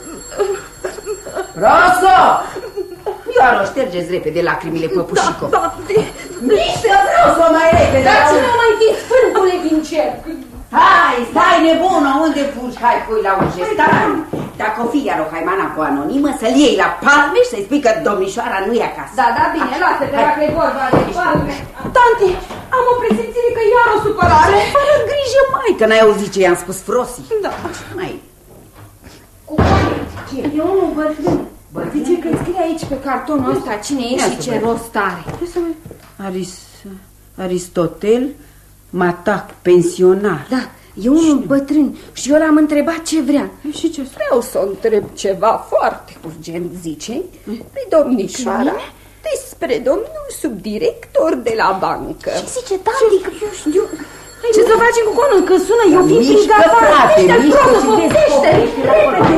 Roso! Ioano, ștergeți repede lacrimile, păpușico. Da, tati. Niște, Roso, mai repede. Dați-mă mai întâi sfântule din cer. Hai, stai nebună, unde fugi? Hai, pui la ușă, stai. Dacă o fi iar o haimana cu anonimă, să-l iei la palme și să-i spui că domnișoara nu e acasă. Da, da, bine, lasă-te dacă e vorba de palme. Tanti, am o presimțire că iar o supărare. Fără grijă, mai, că n-ai auzit ce i-am spus Frosi. Da. Mai. Cu ce? Eu nu bătrân. Zice că scrie aici pe cartonul ăsta cine e și ce rost are. Aristotel Matac, pensionar. Da, e unul bătrân și eu l-am întrebat ce vrea. Și ce? Vreau să o întreb ceva foarte urgent, zice, pe domnișoara, despre domnul subdirector de la bancă. Ce zice, tanti? Că eu știu. Ce să facem cu conul? Că sună, eu fiind prin gata. Mișcă, repede.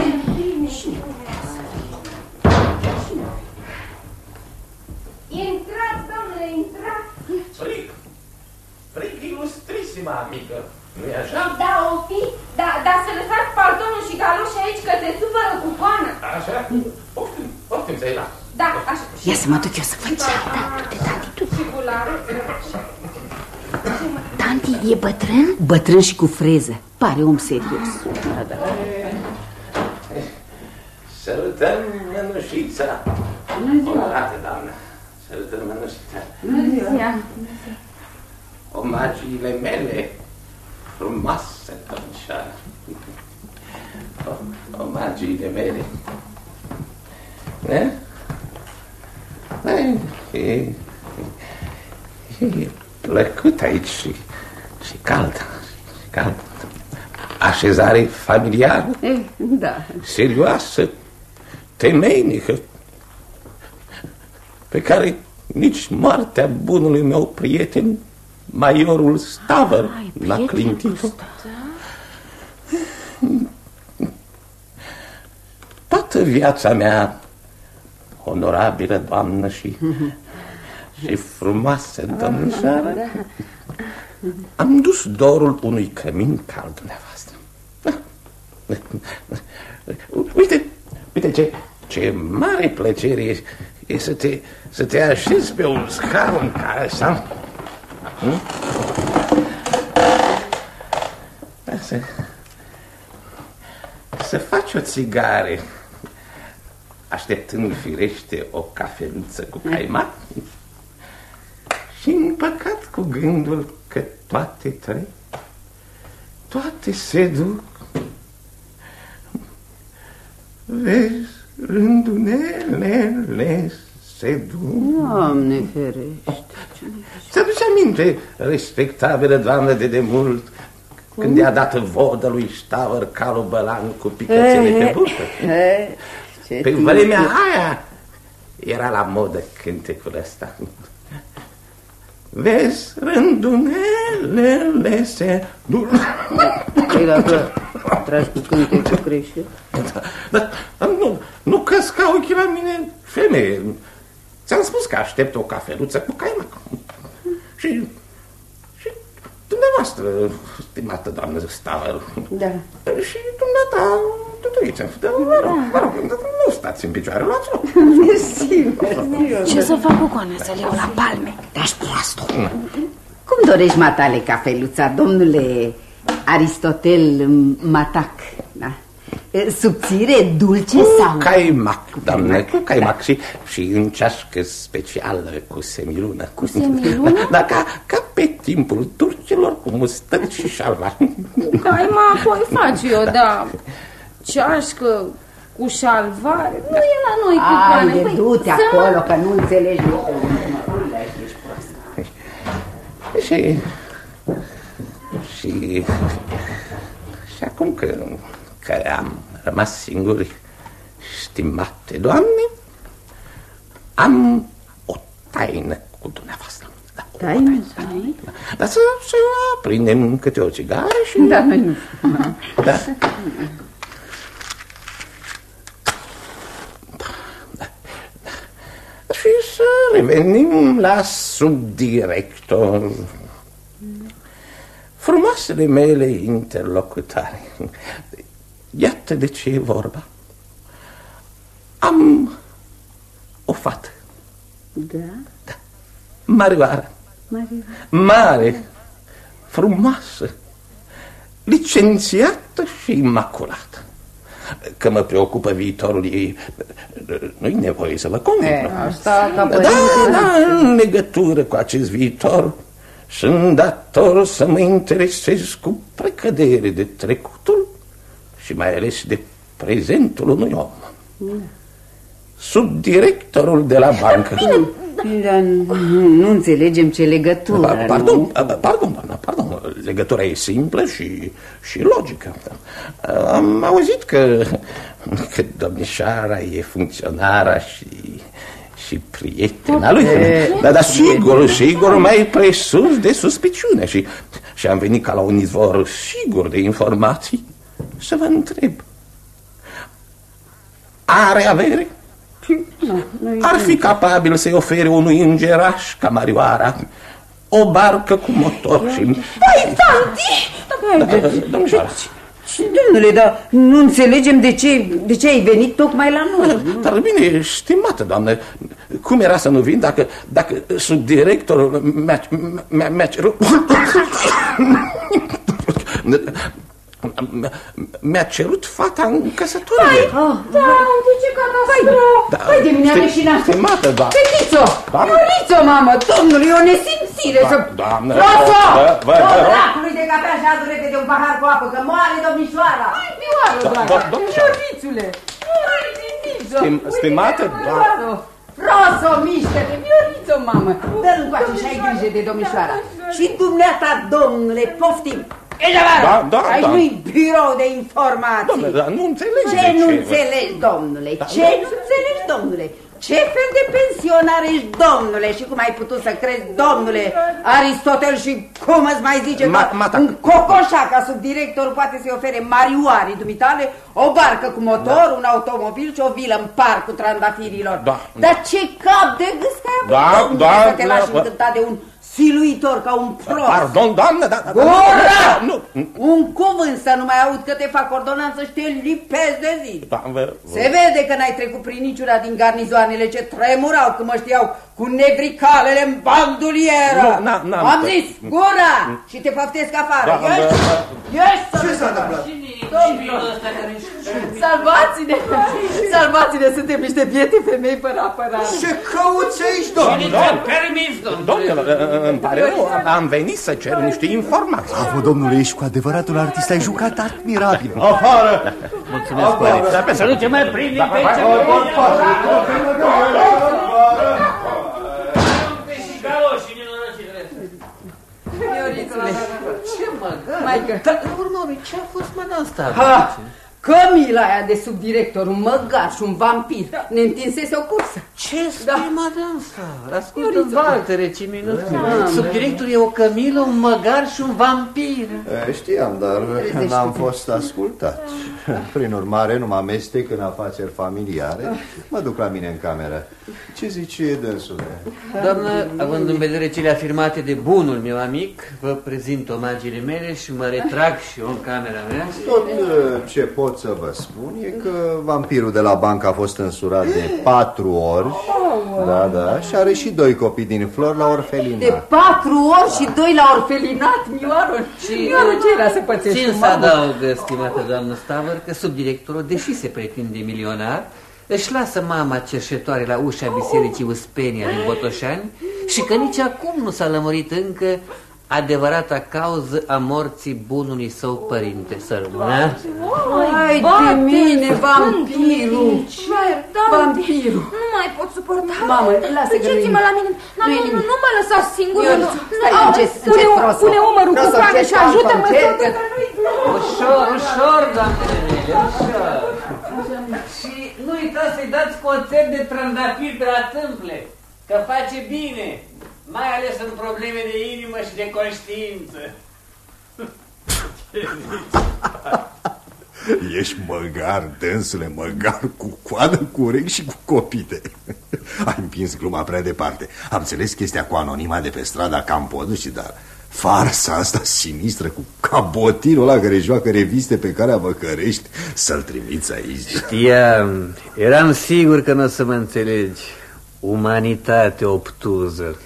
Intrați, domnule, intrați. Fric ilustrissima, amică, nu-i așa? Da, o fi, dar să lăsați paltonul și galoșii aici, că te supără cu coană. Așa? Poftim să-i las. Da, așa. Ia să mă duc eu să fac. Da, du-te, tanti, du-te. Tanti, e bătrân? Bătrân și cu freză. Pare om serios. Da. Sărutăm mănușița. Onorată, doamnă. Sărutăm mănușița. Omagiile mele, frumoasă domnișoară. Omagiile mele. E plăcut aici și cald. Așezare familiară, Da. serioasă, temeinică, pe care nici moartea bunului meu prieten, Maiorul Stavăr, l-a clintit-o. Toată viața mea, onorabilă doamnă și frumoasă domnișoară, am dus dorul unui cămin cald dumneavoastră. Uite ce mare plăcere e să te așezi pe un scaun ca ăsta. Să faci o țigare, așteptând firește o cafeluță cu caimac și împăcat cu gândul că toate trec, toate se duc. Vezi, rândunelele se duc. Doamne ferește. Ți-aduce aminte, respectabilă doamnă de demult, când i-a dat vodă lui Staver calul bălan cu picățele pe burtă? Pe vremea aia era la modă cântecul ăsta. Vezi, rândunelele se duc. Păi dacă tragi cu cântecul crește? Dar nu căsca ochii la mine, femeie. Ți-am spus că aștept o cafeluță cu caimac. Și dumneavoastră, stimată doamnă Staver. Da. Și dumneata, tutuiță. Vă rog, nu stați în picioare, luați loc. Ce să fac cu coana, să le iau la palme? Dași proastă. Cum dorești matale cafeluța, domnule Aristotel Matac? Da. Subțire, dulce sau? Caimac, doamne, cu caimac și în ceașcă specială cu semilună. Cu semilună? Da, ca pe timpul turcilor cu mustări și șalvar. Caimac voi face eu, da. Ceașcă cu șalvar, nu e la noi cu coane. Haide, du-te acolo, că nu înțelegi lucrurile. Și acum că am rămas singuri, stimate doamne, am o taină cu dumneavoastră. Da, taină? Dar să aprindem câte o țigară și... Da, noi nu. Da. Și să revenim la subdirector. Frumoasele mele interlocutare, iată de ce e vorba. Am o fată. Da? Da. Marioară. Mare, frumoasă, licențiată și imaculată. Că mă preocupă viitorul ei, nu-i nevoie să vă convin. Da, în legătură cu acest viitor sunt dator să mă interesez cu precădere de trecutul și mai ales de prezentul unui om. Subdirectorul de la bancă. Dar nu înțelegem ce legătură. Pardon, doamna, pardon. Legătura e simplă și logică. Am auzit că domnișoara e funcționara și prietena lui. Dar sigur, mai presus de suspiciune. Și am venit ca la un izvor sigur de informații să vă întreb. Are avere? Ar fi capabil să-i ofere unui îngeraș ca Marioara o barcă cu motor și... Păi, tanti! Domnișoara. Domnule, dar nu înțelegem de ce ai venit tocmai la noi. Dar bine, stimată doamnă, cum era să nu vin dacă subdirectorul mi-a cerut... Mi-a cerut fata în căsătorie. Ce catastrofă! Hai de mine, leșina! Stimată, doamnă! Fetițo, mamă, domnule, e o nesimțire să... Doamnă! Roso! Dracului de cafea și adu repede un pahar cu apă, că moare domnișoara! Hai, Mioară, doamnă! Miorițule! Stimată, doamnă! Roso, miște-te, Miorițo, mamă! Dă-l încoace și ai grijă de domnișoara! Și dumneata, domnule, poftim! Da, aici nu-i birou de informații. Domnule, dar nu înțelegi ce nu înțelegi, domnule? Ce nu înțelegi, domnule? Ce fel de pensionar ești, domnule? Și cum ai putut să crezi, domnule Aristotel, și cum îți mai zice un cocoșac ca subdirector poate să-i ofere Marioarii dumitale o barcă cu motor, un automobil și o vilă în parc cu trandafirilor. Dar ce cap de gâscă ai avut, domnule, să te lași încântat de un siluitor ca un prost. Pardon, doamnă, dar... Gura! Nu! Un cuvânt să nu mai aud că te fac ordonanță și te lipesc de zi. Se vede că n-ai trecut prin niciuna din garnizoanele ce tremurau când mă știau cu negricalele în bandulieră. Am zis, gura! Și te paftesc afară. Ieși! Ce s-a întâmplat? Salvați-ne! Salvați-ne, suntem niște biete femei fără apărare. Ce cauți aici, domnule? Domnule, îmi pare rău, am venit să cer niște informații. Bravo, domnule, ești cu adevăratul artist, ai jucat admirabil. Afară! Mulțumesc, părinte. Să nu ce mai prindem pe aici. Ce măgări? Dar, în urmă, ce a fost măna asta? Cămila aia de subdirector, un măgar și un vampir, ne întinsese o cursă. Ce spui, madame asta? Ascultă, Valtere, ce minut. Subdirectorul e o cămilă, un măgar și un vampir. Știam, dar n-am fost ascultat. Prin urmare, nu mă amestec în afaceri familiare. Mă duc la mine în cameră. Ce zici, dânsule? Doamnă, având în vedere cele afirmate de bunul meu amic, vă prezint omagiile mele și mă retrag și eu în camera mea. Tot ce pot să vă spun e că vampirul de la bancă a fost însurat de 4 ori. Da, și are și 2 copii din Flor la orfelinat. De 4 ori și 2 la orfelinat, Mioară. Mioară, ce era să pățești? Țin să adaug, stimată doamnă Stavăr, că subdirectorul, deși se pretinde milionar, își lasă mama cerșetoare la ușa bisericii Uspenia din Botoșani și că nici acum nu s-a lămurit încă adevărata cauză a morții bunului său părinte. Să rămână. Hai de mine, vampirul! Vampirul! Nu mai pot suporta. Mamă, lasă că duceți-mă la mine. Nu mă lăsați singură. Pune umărul cu coană și ajută-mă să... Ușor, ușor, doamnele mele, ușor. Și nu uitați să-i dați conțert de trandafir pe la tâmple, că face bine, mai ales în probleme de inimă și de conștiință. Ești măgar, dânsule, măgar cu coadă, cu urechi și cu copite. Ai împins gluma prea departe. Am înțeles chestia cu anonima de pe strada Campoduci, dar farsa asta sinistră cu cabotinul ăla care joacă reviste pe care Văcărești, să-l trimiți aici. Știam, eram sigur că nu o să mă înțelegi. Umanitate obtuză.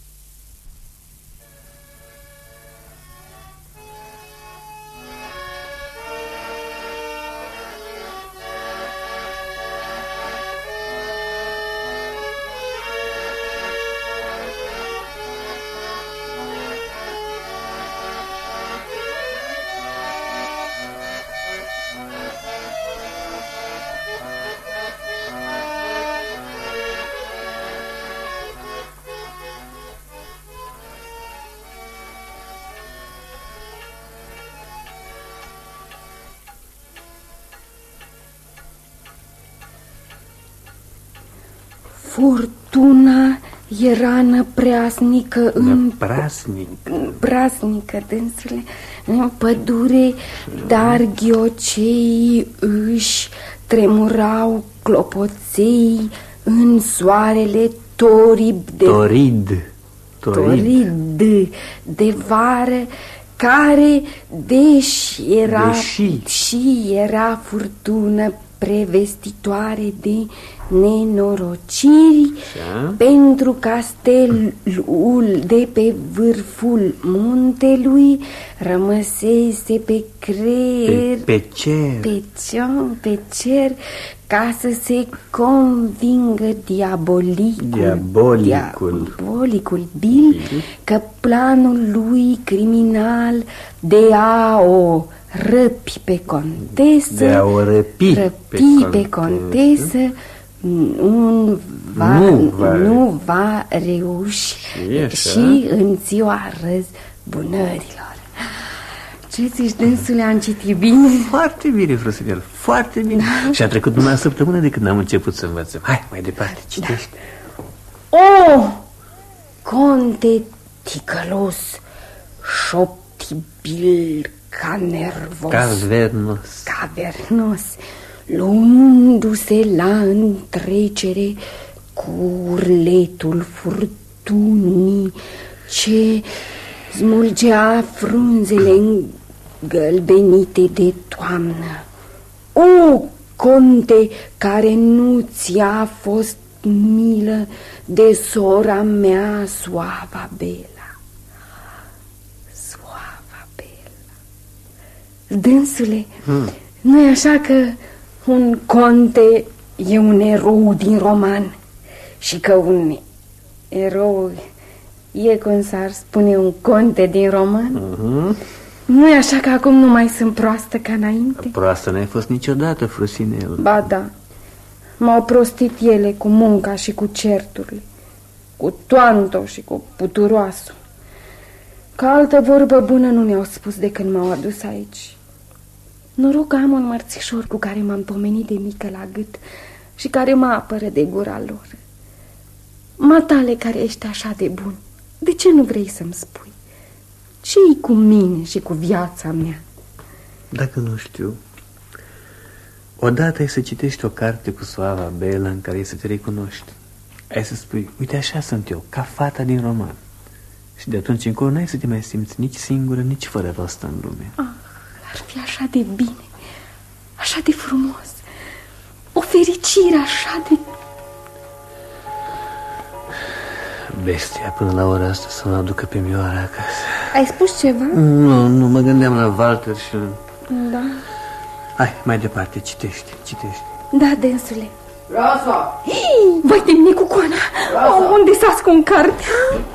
Furtuna era năpreasnică Praznică, dânsule, în pădure, dar ghioceii își tremurau clopoței în soarele torid de vară, care, deși era furtună prevestitoare de nenorociri, pentru castelul de pe vârful muntelui rămăsese pe cer ca să se convingă diabolicul Bill că planul lui criminal de a o răpi pe contesă, pe contesă nu va reuși și în ziua răzbunărilor. Ce zici, dânsule, am citit bine? Foarte bine, Frusinel, foarte bine. Și a trecut numai o săptămână de când am început să învățăm. Hai, mai departe, citește. Conte ticălos, șoptibil ca nervos, cavernos, luându-se la întrecere cu urletul furtunii, ce smulgea frunzele îngălbenite de toamnă. O, conte, care nu ți-a fost milă de sora mea, Soava Bela. Soava Bela. Dânsule, nu-i așa că un conte e un erou din roman și că un erou e, cum s-ar spune, un conte din roman? Nu-i așa că acum nu mai sunt proastă ca înainte? Proastă n-ai fost niciodată, Frusinel. Ba da, m-au prostit ele cu munca și cu certurile, cu toanto și cu puturoasul. Ca altă vorbă bună nu mi-au spus de când m-au adus aici. Noroc că am un mărțișor cu care m-am pomenit de mică la gât și care mă apără de gura lor. Matale, care ești așa de bun, de ce nu vrei să-mi spui? Ce-i cu mine și cu viața mea? Dacă nu știu, odată ai să citești o carte cu Soava Bela în care ai să te recunoști. Ai să spui, uite așa sunt eu, ca fata din roman. Și de atunci încolo n-ai să te mai simți nici singură, nici fără rost în lume. Ar fi așa de bine, așa de frumos, o fericire așa de... Bestia, până la ora asta să mă aducă pe Mioara acasă. Ai spus ceva? Nu, mă gândeam la Walter și... Da. Hai, mai departe, citești. Da, dânsule. Rosa! Vai de mine cu coana! Unde s-a ascund cartea?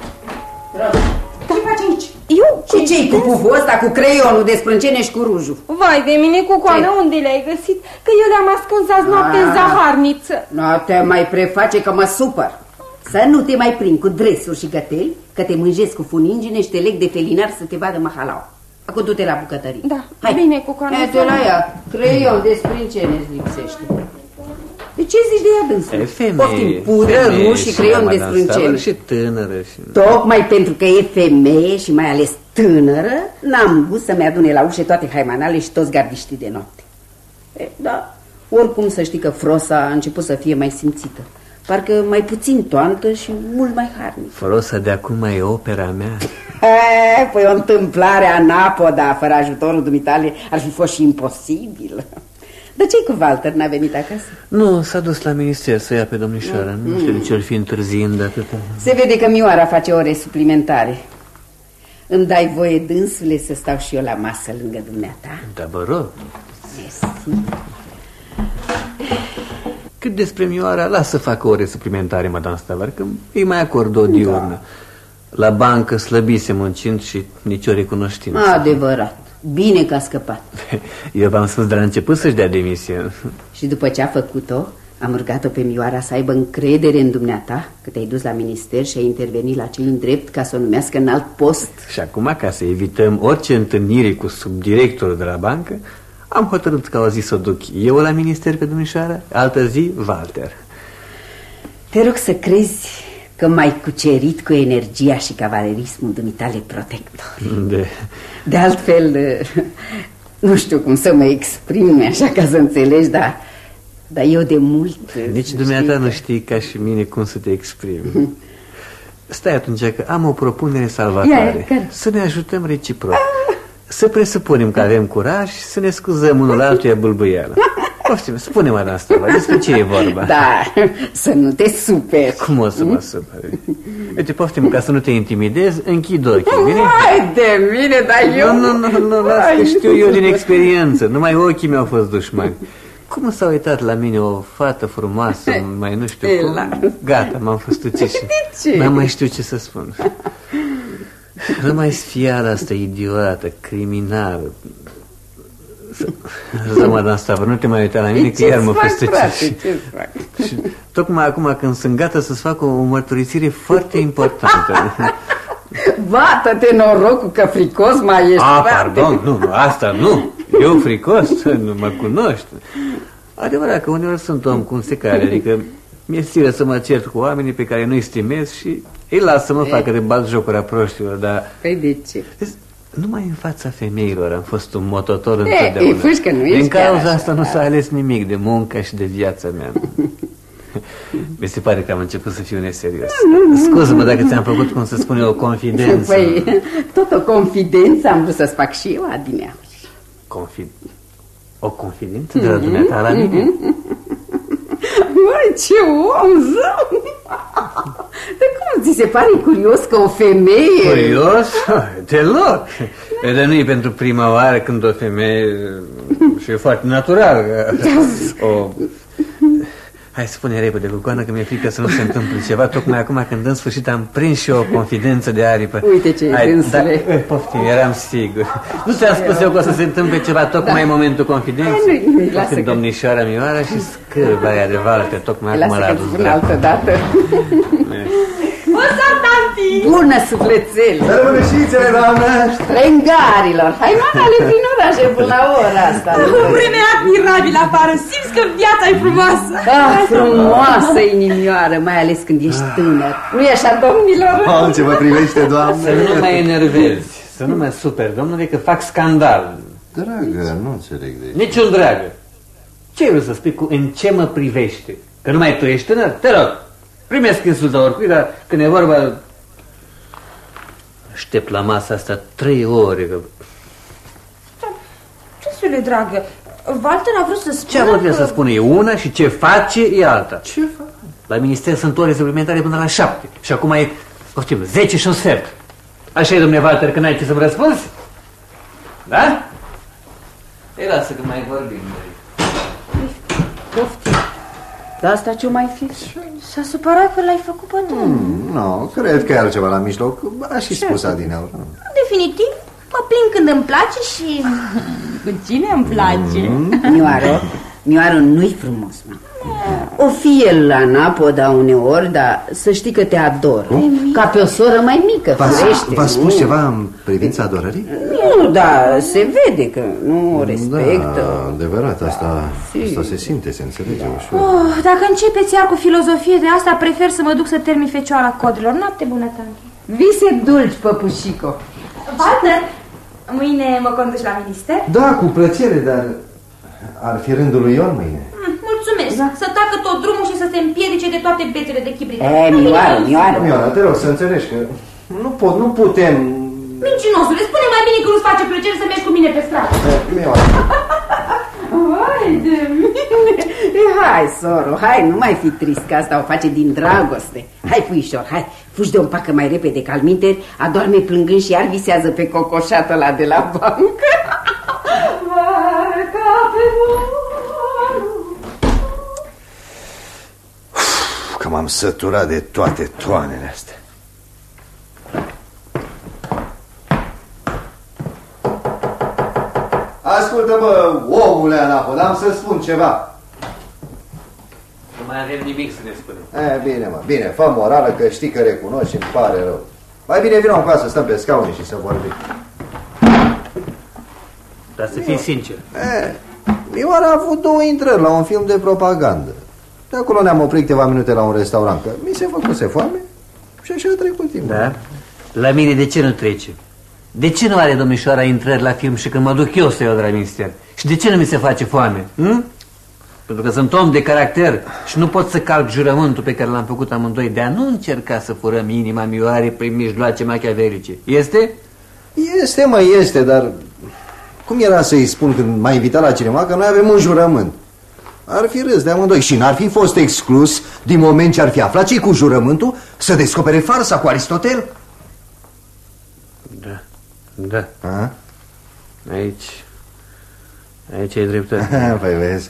Ce faci aici? Eu? Și ce-i cu puful ăsta, cu creionul de sprâncene și cu rujul? Vai de mine cu coana, unde le-ai găsit? Că eu le-am ascuns azi noapte în zaharniță. Nu te mai preface că mă supăr. Să nu te mai prind cu dresuri și găteli, că te mânjesc cu funingine și te leg de felinar să te vadă mahalau. Acum du-te la bucătărie. Da, hai. Bine cu coana. Hai, te la ea, creion de sprâncene îți lipsește. De ce zici de ea, dânsul? Poftim, pudră, ruj și creion de sprâncene. Și tânără și... Tocmai pentru că e femeie și mai ales tânără, n-am gust să-mi adune la ușe toate haimanale și toți gardiștii de noapte. Da, oricum să știi că Frosa a început să fie mai simțită. Parcă mai puțin toantă și mult mai harnic. Frosa de acum e opera mea. Păi o întâmplare anapoda fără ajutorul dumitale ar fi fost și imposibil. Dar ce-i cu Walter? N-a venit acasă? Nu, s-a dus la minister să ia pe domnișoara. Nu știu de ce ar fi întârziind atâta. Se vede că Mioara face ore suplimentare. Îmi dai voie, dânsule, să stau și eu la masă lângă dumneata? Da, vă rog. Mersi. Cât despre Mioara, lasă să facă ore suplimentare, madame Stavar, că îi mai acord o diurnă. Da. La bancă slăbise muncind și nicio recunoștință. Adevărat. Bine că a scăpat. Eu v-am spus de la început să-și dea demisia. Și după ce a făcut-o, am rugat-o pe Mioara să aibă încredere în dumneata, că te-ai dus la minister și ai intervenit la cei îndrept ca să o numească în alt post. Și acum, ca să evităm orice întâlnire cu subdirectorul de la bancă, am hotărât că o zi să o duc eu la minister pe domnișoară, altă zi Walter. Te rog să crezi că m-ai cucerit cu energia și cavalerismul dumitale protector. De altfel, nu știu cum să mă exprim așa ca să înțelegi, dar eu de mult... Nici dumneata nu știi ca și mine cum să te exprimi. Stai atunci că am o propunere salvatoare. Să ne ajutăm reciproc. Să presupunem că avem curaj și să ne scuzăm unul altuia bâlbâială. Poftim, spune-mă asta, despre ce e vorba? Da, să nu te superi. Cum o să mă superi? Uite, poftim, ca să nu te intimidezi, închid ochii, bine? Hai de mine, dar eu... Nu, las că știu eu din experiență. Numai ochii mi-au fost dușmani. Cum s-a uitat la mine o fată frumoasă, mai nu știu cum? Gata, m-am fost ucis. N-am mai știu ce să spun. Numai sfiala asta idiotă, criminală. Madame Stavar, nu te mai uita la mine, că iar mă pestăcești. Și tocmai acum când sunt gata să-ți fac o mărturisire foarte importantă. Bată-te norocul că fricos mai ești. Pardon, nu, asta nu. Eu fricos, nu mă cunoști. Adevărat că uneori sunt om cum se cade, adică mi-e silă să mă cert cu oamenii pe care nu-i stimez și îi las să mă facă de batjocura proștilor, dar... Păi de ce? Numai în fața femeilor am fost un mototor întotdeauna. Că nu din cauza asta nu s-a ales nimic de muncă și de viața mea. Mi se pare că am început să fiu neserios. Scuză-mă dacă ți-am făcut, cum să spun eu, o confidență. Păi, tot o confidență am vrut să-ți fac și eu, adineauri. O confidență de la dumneata la mine? Măi, ce om zău! Dar cum ți se pare curios că o femeie... Curios? Deloc! Dar nu e pentru prima oară când o femeie... Și e foarte natural. Hai, spune repede, Cucoană, că mi-e frică să nu se întâmple ceva. Tocmai acum când în sfârșit am prins și o confidență de aripă. Uite ce e, dânsule. Poftim, eram sigur. Nu ți-am spus eu că o să se întâmple ceva tocmai în momentul confidenței? Când domnișoara Mioara și scârba aia de Valter tocmai acum l-a adus. Lasă că altă dată. Bună, tanti! Bună, suflețel! Să rămâneșițele, doamnă! Strengarilor! Hai, ale prin orașe până la ora asta. Vremea admirabilă afară, simți că viața e frumoasă. Ah, frumoasă inimioară, mai ales când ești tânăr. Nu-i așa, domnilor? Ce mă privește, doamnă? Să nu mai enervezi, să nu mă super, domnule, că fac scandal. Dragă, nu înțeleg de ce. Niciun dragă. Ce vrei să spui cu în ce mă privește? Că numai tu ești tânăr? Te rog, primesc insulta oricui, dar când e vorba... Aștept la masa asta 3 ore. Ce dragă, Walter a vrut să spună... Ce a vrut să spună? E una și ce face e alta. Ce fac? La minister sunt ore suplimentare până la 7 și acum e, poftim, 10 și un sfert. Așa e, domnule Walter, că n-ai ce să-mi răspunzi? Da? Ei, lasă că mai vorbim. Poftim. Dar asta ce-o mai fi? S-a supărat că l-ai făcut pe tu. Nu, cred că e altceva la mijloc. Aș și spus adineauri. Definitiv, mă plin când îmi place și... Cu cine îmi place? Mioară nu-i frumos, mă. O fi el la Napoda uneori, dar să știi că te ador. Ca pe o soră mai mică, firește. V-a spus ceva în privința adorării? Nu, dar se vede că nu o respectă. Da, adevărat, asta se simte, se înțelege ușor. Dacă începeți iar cu filozofie de asta, prefer să mă duc să termin Fecioara Codrilor. Noapte bună, tanti. Vise dulci, păpușico. Walter, mâine mă conduci la minister? Da, cu plăcere, dar ar fi rândul lui Ion mâine. Mulțumesc, să tacă tot drumul și să se împiedice de toate bețele de chibrit. Mioară, te rog să înțelegi că nu putem... Mincinosule, spune mai bine că nu-ți face plăcere să mergi cu mine pe stradă. Mioară. Vai de mine. Hai, soro, hai, nu mai fi trist, că asta o face din dragoste. Hai, puișor, hai, fugi de un pacă mai repede, că alminteri adorme plângând și iar visează pe cocoșatul ăla de la bancă. Vai, ca pe Că m-am săturat de toate toanele astea. Ascultă-mă, omule Anapod, am să spun ceva. Nu mai avem nimic să ne spunem. Bine, mă, bine, fă morală că știi că recunoști și îmi pare rău. Mai bine vină acasă să stăm pe scaune și să vorbim. Dar să fii sincer. Ioara a avut 2 intrări la un film de propagandă. De acolo ne-am oprit câteva minute la un restaurant, că mi se făcuse foame și așa a trecut timpul. Da? La mine de ce nu trece? De ce nu are domnișoara intrări la film și când mă duc eu să iau de la minister? Și de ce nu mi se face foame? Pentru că sunt om de caracter și nu pot să calc jurământul pe care l-am făcut amândoi de a nu încerca să furăm inima Mioarei prin mijloace machiavelice. Este? Este, mă, este, dar cum era să-i spun când m-a invitat la cinema că noi avem un jurământ? Ar fi râs de amândoi și n-ar fi fost exclus din moment ce ar fi aflat cei cu jurământul să descopere farsa cu Aristotel? Da. Aici e dreptate. Păi vezi.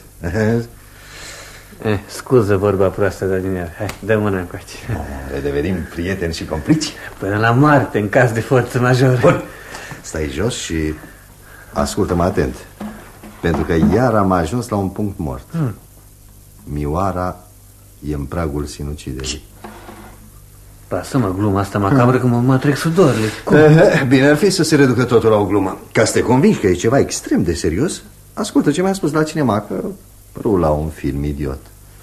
Scuză vorba proastă de adineauri. Hai, dă mâna încoace. Redevenim prieteni și complici. Până la moarte, în caz de forță majoră. Bun. Stai jos și ascultă-mă atent. Pentru că iar am ajuns la un punct mort. Mioara e în pragul sinuciderii. Pasă-mă gluma asta macabră că mă trec sudorile. Bine ar fi să se reducă totul la o glumă. Ca să te convingi că e ceva extrem de serios, ascultă ce mi-a spus la cinema, că rula un film idiot.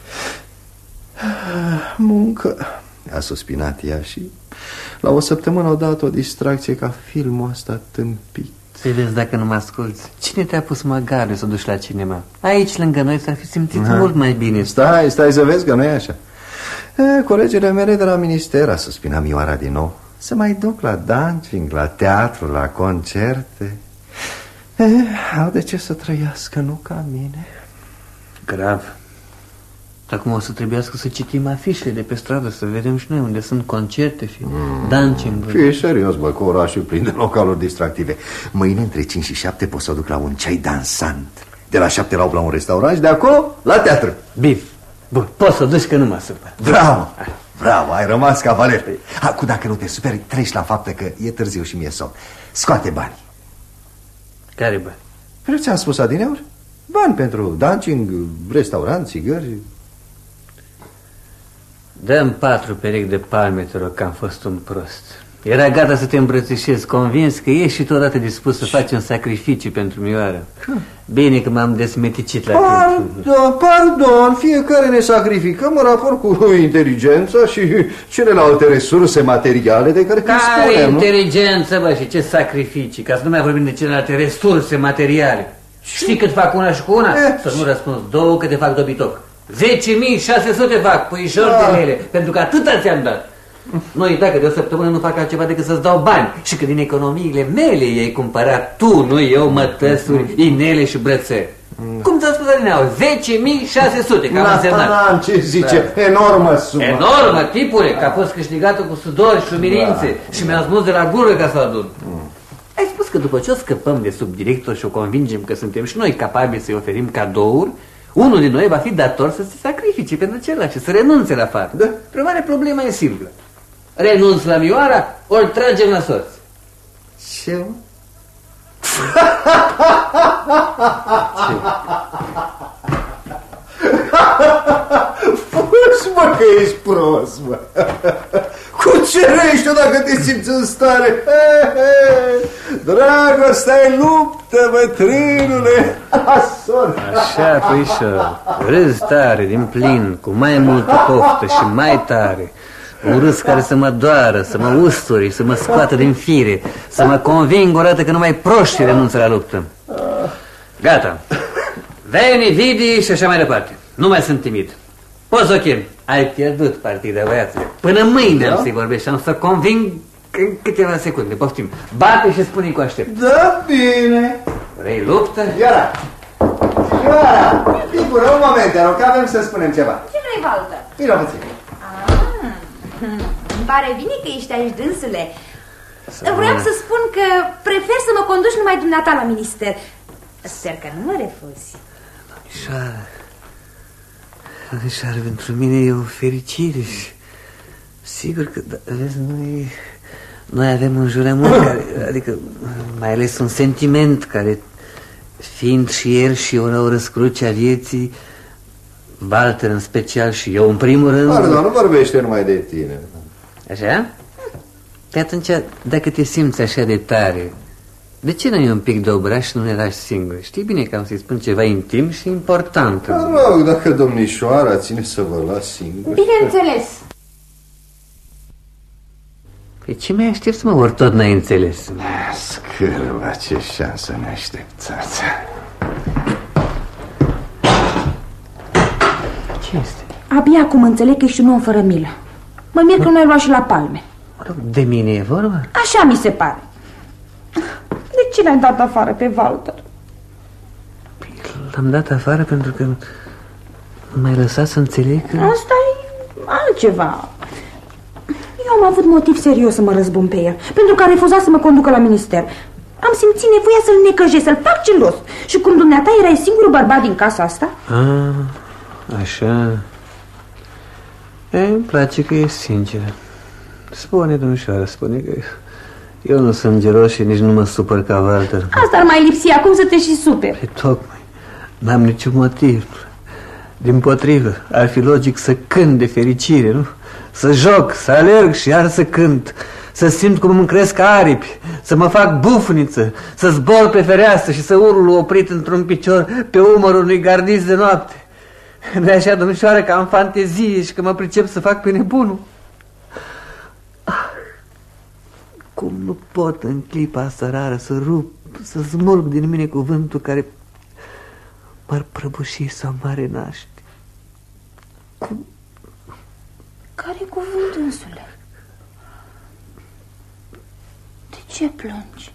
Muncă, a suspinat ea și la o săptămână au dat o distracție ca filmul ăsta tâmpit. Să vezi dacă nu mă asculți. Cine te-a pus măgarul să duci la cinema? Aici, lângă noi, s-ar fi simțit mult mai bine. Stai să vezi că nu e așa. Colegele mele de la minister, a suspinat Mioara din nou, să mai duc la dancing, la teatru, la concerte. Au de ce să trăiască, nu ca mine. Grav. Acum o să trebuiască să citim afișele de pe stradă, să vedem și noi unde sunt concerte și dancing. Fii serios, bă, că orașul plin de localuri distractive. Mâine între 5 și 7 pot să o duc la un ceai dansant. De la 7 la 8 la un restaurant și de acolo la teatru. Bine. Bun, poți să duci că nu mă supăr. Bravo, bravo, ai rămas cavaler. Acum dacă nu te superi, treci la faptă că e târziu și mie somn. Scoate bani. Care bani? Vreau ți-am spus adineori? Bani pentru dancing, restaurant, țigări. Dă-mi 4 perechi de palme, te rog, că am fost un prost. Era gata să te îmbrățișez, convins că ești și tu odată dispus să faci un sacrificiu pentru Mioara. Bine că m-am desmeticit la Pardon, fiecare ne sacrificăm în raport cu inteligența și celelalte resurse materiale de care dispunem. Care inteligență, bă, și ce sacrificii, ca să nu mai vorbim de celelalte resurse materiale. Știi cât fac una și cu una? Să nu răspunzi 2 că te fac dobitoc. 10.600 fac puișori de lele, pentru că atâta ți-am dat. Noi, dacă de o săptămână nu fac altceva decât să-ți dau bani și că din economiile mele i-ai cumpărat tu, nu eu, mătăsuri, inele și brățări. Cum ți-am spus, Adineau? 10.600, cam însemnat. Ce zice? Da. Enormă sumă. Enormă, tipule, că a fost câștigată cu sudor și umilințe și mi-a spus de la gură ca să o adun. Ai spus că după ce o scăpăm de subdirector și o convingem că suntem și noi capabili să-i oferim cadouri, unul din noi va fi dator să se sacrifice pentru celălalt și să renunțe la faptă. Da. Problema e simplă. Renunț la Mioara, ori tragem la sorți. Ce? Fugi, mă, că ești prost, mă. Cu ce răiești-o dacă te simți în stare? Dragostea-i luptă, bătrânule. Așa, puișor, râzi tare, din plin, cu mai multă poftă și mai tare. Un râs care să mă doară, să mă usturi, să mă scoată din fire, să mă conving o dată că numai proștii renunță la luptă. Gata. Veni, vidi și așa mai departe. Nu mai sunt timid. Poți să o chem. Ai pierdut partida, băiatule. Până mâine am să-i vorbesc și am să conving în câteva secunde. Poftim. Bate și spune-i cu aștept. Da, bine. Vrei luptă? Ioara, sigur, un moment, te rog, că avem să spunem ceva. Ce vrei, Walter? Vino puțin. Îmi pare bine că ești aici, dânsule. Vreau să spun că prefer să mă conduci numai dumneata la minister. Sper că nu mă refuzi. Domnișoară, pentru mine e o fericire și sigur că, vezi, noi avem un jurământ care, adică mai ales un sentiment care, fiind și el și eu la o răscruce a vieții, Walter în special și eu în primul rând. Pardon, nu vorbește numai de tine. Așa? Pe atunci, dacă te simți așa de tare, de ce nu-i un pic de obraș și nu ne lași singur? Știi bine că am să-i spun ceva intim și important. Mă rog, dacă domnișoara ține să vă las singur. Bineînțeles. Pe ce mai aștepți, mă, ori tot n-ai înțeles? Scârba, ce șansă neașteptați. Ce este? Abia acum înțeleg că ești un om fără milă. Mă mir că nu ai luat și la palme. De mine e vorba? Așa mi se pare. De ce l-ai dat afară pe Walter? L-am dat afară pentru că m-ai lăsat să înțeleg că... Asta e altceva. Eu am avut motiv serios să mă răzbun pe el, pentru că a refuzat să mă conducă la minister. Am simțit nevoia să-l necăjesc, să-l fac gelos. Și cum dumneata erai singurul bărbat din casa asta... Așa... Îmi place că e sincer. Spune, domnișoară, spune că eu nu sunt gelos și nici nu mă supăr ca Walter. Asta ar mai lipsi, acum să te și superi. Pe tocmai, n-am niciun motiv. Dimpotrivă, ar fi logic să cânt de fericire, nu? Să joc, să alerg și iar să cânt. Să simt cum îmi cresc aripi, să mă fac bufniță, să zbor pe fereastră și să urlu oprit într-un picior pe umărul unui gardiz de noapte. Nu-i așa, domnișoară, că am fantezie și că mă pricep să fac pe nebunul? Cum nu pot în clipa asta rară să rup să smulg din mine cuvântul care m-ar prăbuși sau m-ar renaște. Care-i cuvânt, însule? De ce plângi?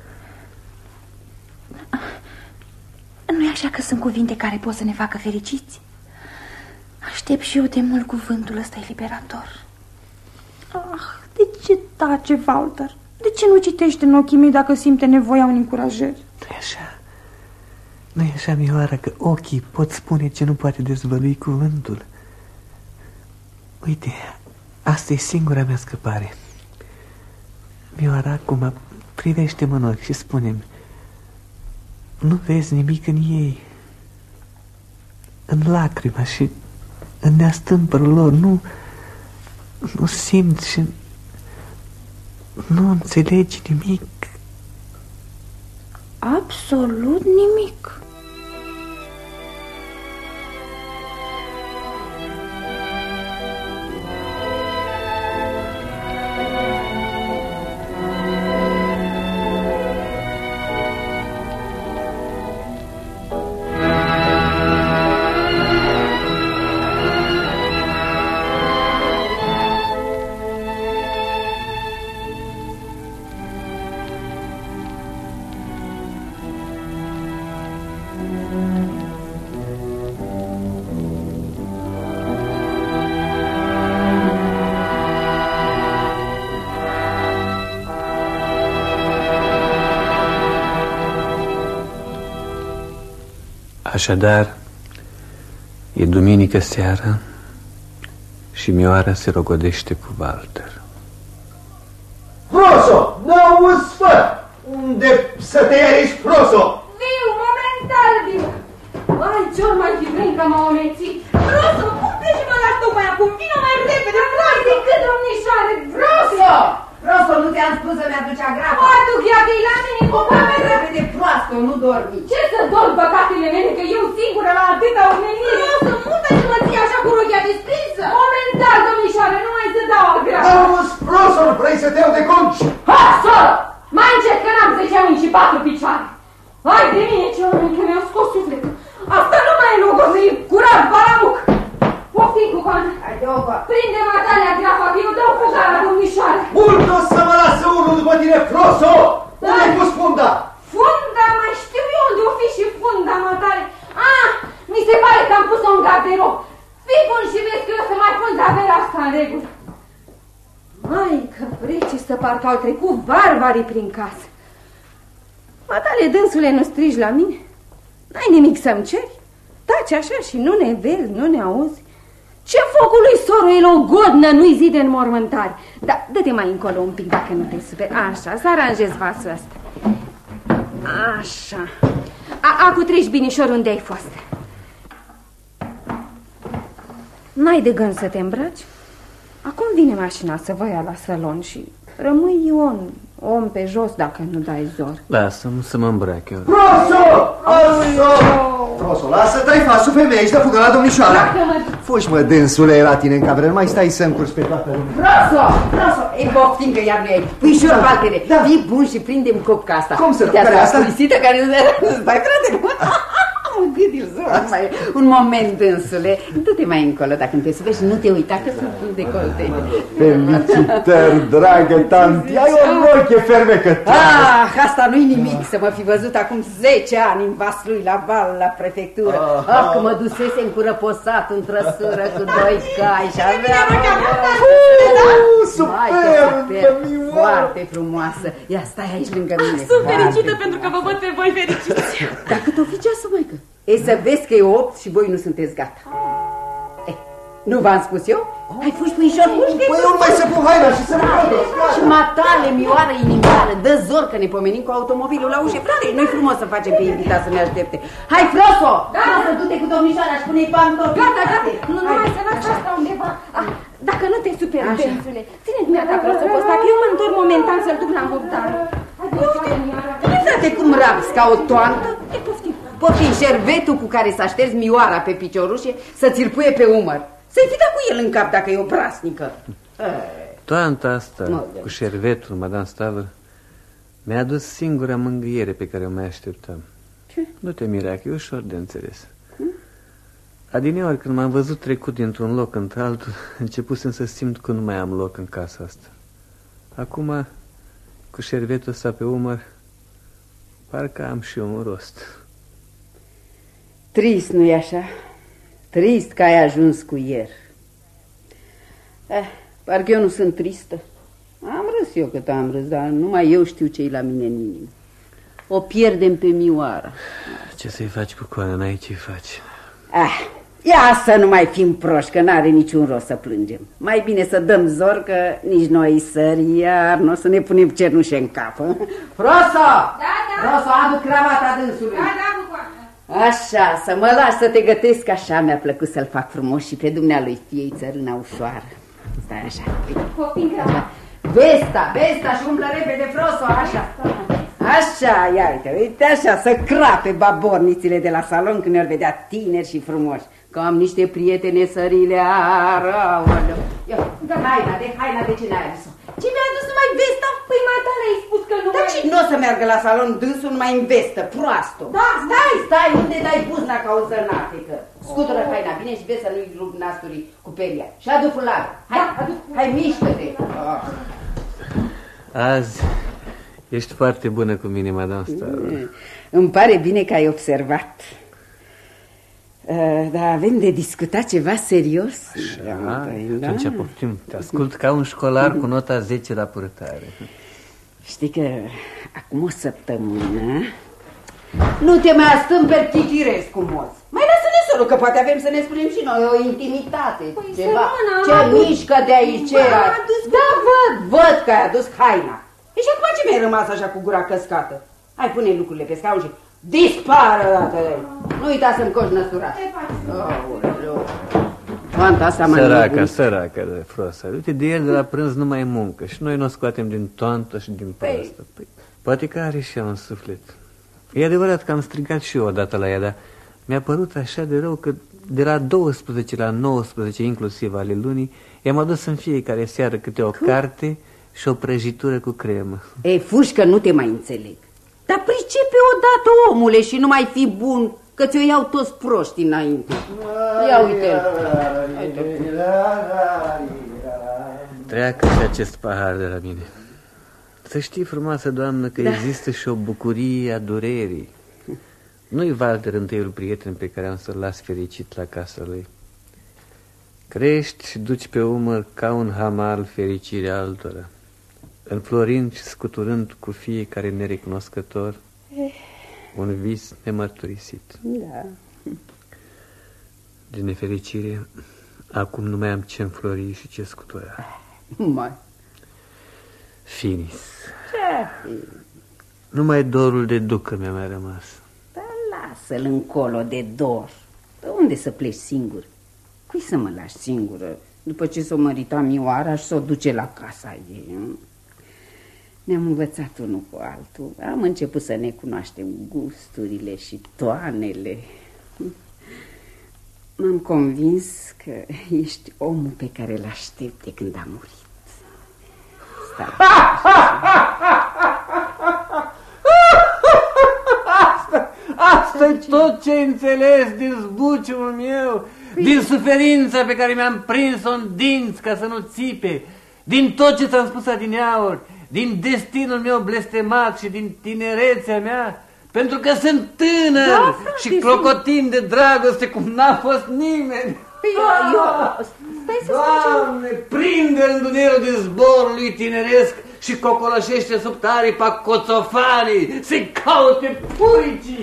Nu-i așa că sunt cuvinte care pot să ne facă fericiți? Aștept și eu de mult cuvântul ăsta eliberator. De ce tace, Walter? De ce nu citește în ochii mei dacă simte nevoia unei încurajări? Nu-i așa? Nu-i așa, Mioara, că ochii pot spune ce nu poate dezvălui cuvântul? Uite, asta e singura mea scăpare. Mioara, acum privește-mă în ochi și spune-mi, nu vezi nimic în ei? În lacrima și în neastâmpărul lor nu simți și nu înțelegi nimic? Absolut nimic. Așadar, e duminică seara și Mioara se rogodește cu Walter. Proso! N-auzi, fă! Unde să te iei, Proso? Viu, momentan, viu! Ai, ce-or mai fi vrei că m-a onețit? Vroso, cum pleci mă lași tocmai acum? Vino mai repede, Hai decât, domnișoare, Vroso! Vroso, nu ți-am spus să-mi aduci agrapa? Mă aduc iată-i la mine cu Mai repede, proastă, nu dormi. Ce să dorm păcatele mele, că eu singură la atâta omenire? Vroso, nu te să mă ții așa cu rochia desprinsă. Momentan, domnișoare, nu mai să dau agrapa. Auzi, Proso, nu vrei să te iau de conci? Ha, soră! Mai încet că n-am 10 ani și 4 picioare. Hai de mine, ce oameni, că mi-au scos sufletul. Asta nu mai e loc, o să-i curat baramuc. Poftim cu coana. Prinde matalia grafa, că eu dau cu gara, domnișoare. Mult o să mă lasă unul după tine, Proso! Unde-ai pus funda? Funda, mai știu eu unde o fi și funda matale. Mi se pare că am pus-o în garderob. Fii bun și vezi că eu să mai pun averea asta în regulă. Mai că vrei să parcă au trecut barbarii prin casă. Matale, dânsule, nu strigi la mine? N-ai nimic să-mi ceri? Taci așa și nu ne vezi, nu ne auzi? Ce focul lui soro e o godnă, nu-i zi de înmormântare. Da, dă-te mai încolo un pic dacă nu te superi. Așa, să aranjez vasul ăsta. Așa. Acu treci binișor unde ai fost. N-ai de gând să te îmbraci? Acum vine mașina să vă ia la salon și rămâi Ion, om pe jos dacă nu dai zor. Lasă-mă să mă îmbrac eu. Proso! Proso! Proso, lasă, dai fasul femeie și dă fugă la domnișoara. Fugi, mă, dânsule, la tine în cameră, nu mai stai să încurci pe toată lumea. Proso, e poftim că iar nu e. Puișor, Valtere, fii bun și prinde-mi copca asta. Cum să care asta? Pulisită care stai, frate, mă gândi mai un moment, dânsule. Du-te mai încolo dacă nu te subești, nu te uita că sunt în decolte. Felicitări, dragă tanti, ai o roche fermecătoare. Asta nu-i nimic să mă fi văzut acum 10 ani în Vaslui la bal la prefectură. Că mă dusese în curăposat în trăsură cu 2 cai și avea... Superbă, Mioara! Foarte frumoasă. Ia, stai aici lângă mine. Sunt fericită pentru că vă văd pe voi fericiți. Dar cât o fi ceasul, măică? E să vezi că e 8 și voi nu sunteți gata. Nu v-am spus eu? Hai, fugi, puișor, fugi. Păi eu nu mai să pun haina și să mă Și matale, Mioară, inimioară, dă zor că ne pomenim cu automobilul la ușă. Frate, nu-i frumos să facem pe invitat să ne aștepte. Hai, Froso! Proso, du-te cu domnișoara și pune-i pantofi. Gata. Nu mai să las asta undeva. Dacă nu te superi, dânsule, ține-mi iată Proso, că eu mă întorc momentan să-l duc la murdare. Frate, cum rabzi ca o toantă? Poftim șervetul cu care s-a șters Mioara pe piciorușe să ți-l puie pe umăr. Să-i fi dat cu el în cap dacă e obraznică. Toanta asta cu șervetul, Madame Stavr, Mi-a adus singura mângâiere pe care o mai așteptam. Ce? Nu te mira, că e ușor de înțeles. Adineori, când m-am văzut trecut dintr-un loc într-altul, începusem să simt că nu mai am loc în casa asta. Acum, cu șervetul ăsta pe umăr, parcă am și eu un rost. Trist, nu-i așa? Trist că ai ajuns cu ieri. Parcă eu nu sunt tristă. Am râs eu cât am râs, dar numai eu știu ce-i la mine în inimă. O pierdem pe Mioara. Ce să-i faci cu Coana? N-ai ce-i faci. Ia să nu mai fim proști, că n-are niciun rost să plângem. Mai bine să dăm zor, că nici noi sări, iar nu o să ne punem cernușe în cap. Froso! Da. Froso, adu cravata dânsului. Da, Așa, să mă lași să te gătesc, așa mi-a plăcut să-l fac frumos și pe dumnealui fiei țărâna ușoară. Stai așa. Vesta și umblă repede, Froso, așa. Așa, ia uite așa, să crape babornițile de la salon când ne-or vedea tineri și frumoși. Că am niște prietene sările, aoleu. Haina de ce n-ai adus-o? Ce mi-a adus numai vesta? Păi matale ai spus că nu. Dar ce nu o să meargă la salon dânsul numai în vestă, proastă? Da. Stai, unde dai buzna ca o zănatecă? Scutură haina bine și vezi să nu-i rup nasturii cu peria. Și adu fularul. Hai, mișcă-te. Azi ești foarte bună cu mine, madame Starr. Îmi pare bine că ai observat. Dar avem de discutat ceva serios. Atunci poftim. Te ascult ca un școlar cu nota 10 la purtare. Știi că acum o săptămână nu te mai astâmperi chichiresc cu moț. Mai lasă-ne solul, că poate avem să ne spunem și noi o intimitate. Păi, ceva. Ce mișcă de aici era. Da, văd că ai adus haina. E și acum ce mi-ai rămas așa cu gura căscată? Hai, pune lucrurile pe scaun și dispară dată de aici. Nu uita să-mi coși năsurat. Săraca de Frosa. Uite, de ieri de la prânz nu mai muncă și noi nu scoatem din toantă și din păstă. Poate că are și ea un suflet. E adevărat că am strigat și eu odată la ea, dar mi-a părut așa de rău că de la 12 la 19, inclusiv ale lunii, i-am adus în fiecare seară câte o carte și o prăjitură cu cremă. Ei, fugi că nu te mai înțeleg. Dar pricepe odată, omule, și nu mai fi bun, că ți-o iau toți proști înainte. Ia uite-l. Treacă și acest pahar de la mine. Să știi, frumoasă doamnă, că există și o bucurie a durerii. Nu-i Walter întâiul prieten pe care am să-l las fericit la casa lui. Crești și duci pe umăr ca un hamal fericirea altora, înflorind și scuturând cu fiecare nerecunoscător un vis nemărturisit. Da. Din nefericire, acum nu mai am ce înflori și ce scutura. Mai. Finis. Ce? Numai dorul de ducă mi-a mai rămas. Dar lasă-l încolo de dor. De unde să pleci singur? Cui să mă lași singură? După ce s-o mărita Mioara și s-o duce la casa ei. Ne-am învățat unul cu altul. Am început să ne cunoaștem gusturile și toanele. M-am convins că ești omul pe care îl aștept de când a murit. Asta-i tot ce înțeles din zbuciul meu, din suferința pe care mi-am prins-o în dinți ca să nu țipe, din tot ce ți-am spus adineauri, din destinul meu blestemat și din tinerețea mea, pentru că sunt tânăr și clocotin de dragoste cum n-a fost nimeni. Doamne, prinde rândunerul de zborul lui tineresc și cocolășește sub taripa coțofanii, se caute puricii.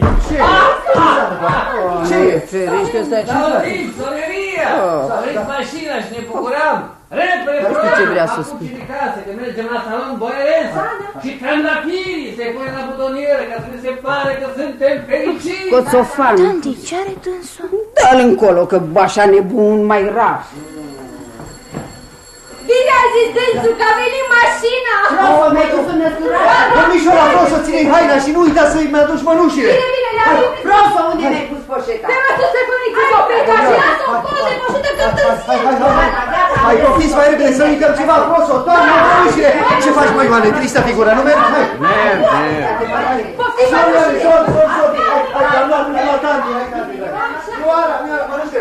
Ce ferește ăsta? S-a oprit soleria, s-a oprit mașina și ne bucuram. Repede, ce vrea să spui? Că mergem la salon boieresc și trandafirii se pune la butonieră ca să ne se pare că suntem fericiți. Coțofan. Tanti, ce are dânsul? Dă-l încolo, că așa nebun mai rar. Bine a zis dânsul că a venit mașina. Vreau mi-ai dus în năsturare. Domnișoara, vreau să ține-i haina și nu uita să-i mai aduci mănușile. Bine, le-am primit. Vreau să unde mi-ai pus poșeta. Te-am adus pe puniții copica și lasă-o acolo de poșetă că dânsul. Hai. Hai, copiți mai repede să uităm ceva prost, o toamnă, ușile! Ce faci, măi, Ioane? Tristă figură, nu mergi? Hai! Merg! Zor! Hai, am luat Andy, hai, Andy, Ioara, mănuște,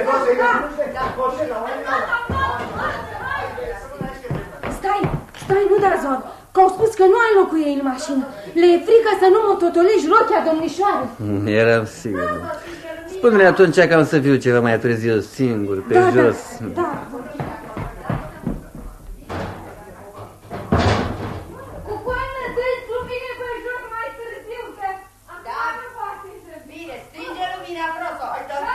Stai, nu da zor, că au spus că nu ai loc cu ei în mașină. Le e frică să nu mă totolești rochia, domnișoară. Eram sigur. Spune-le atunci că am să fiu ceva mai târziu singur, pe jos. Da. Cu coană, dă-ți lumine pe joc mai târziu, că am foarte să... Bine, stinge lumina, proso. Hai, da.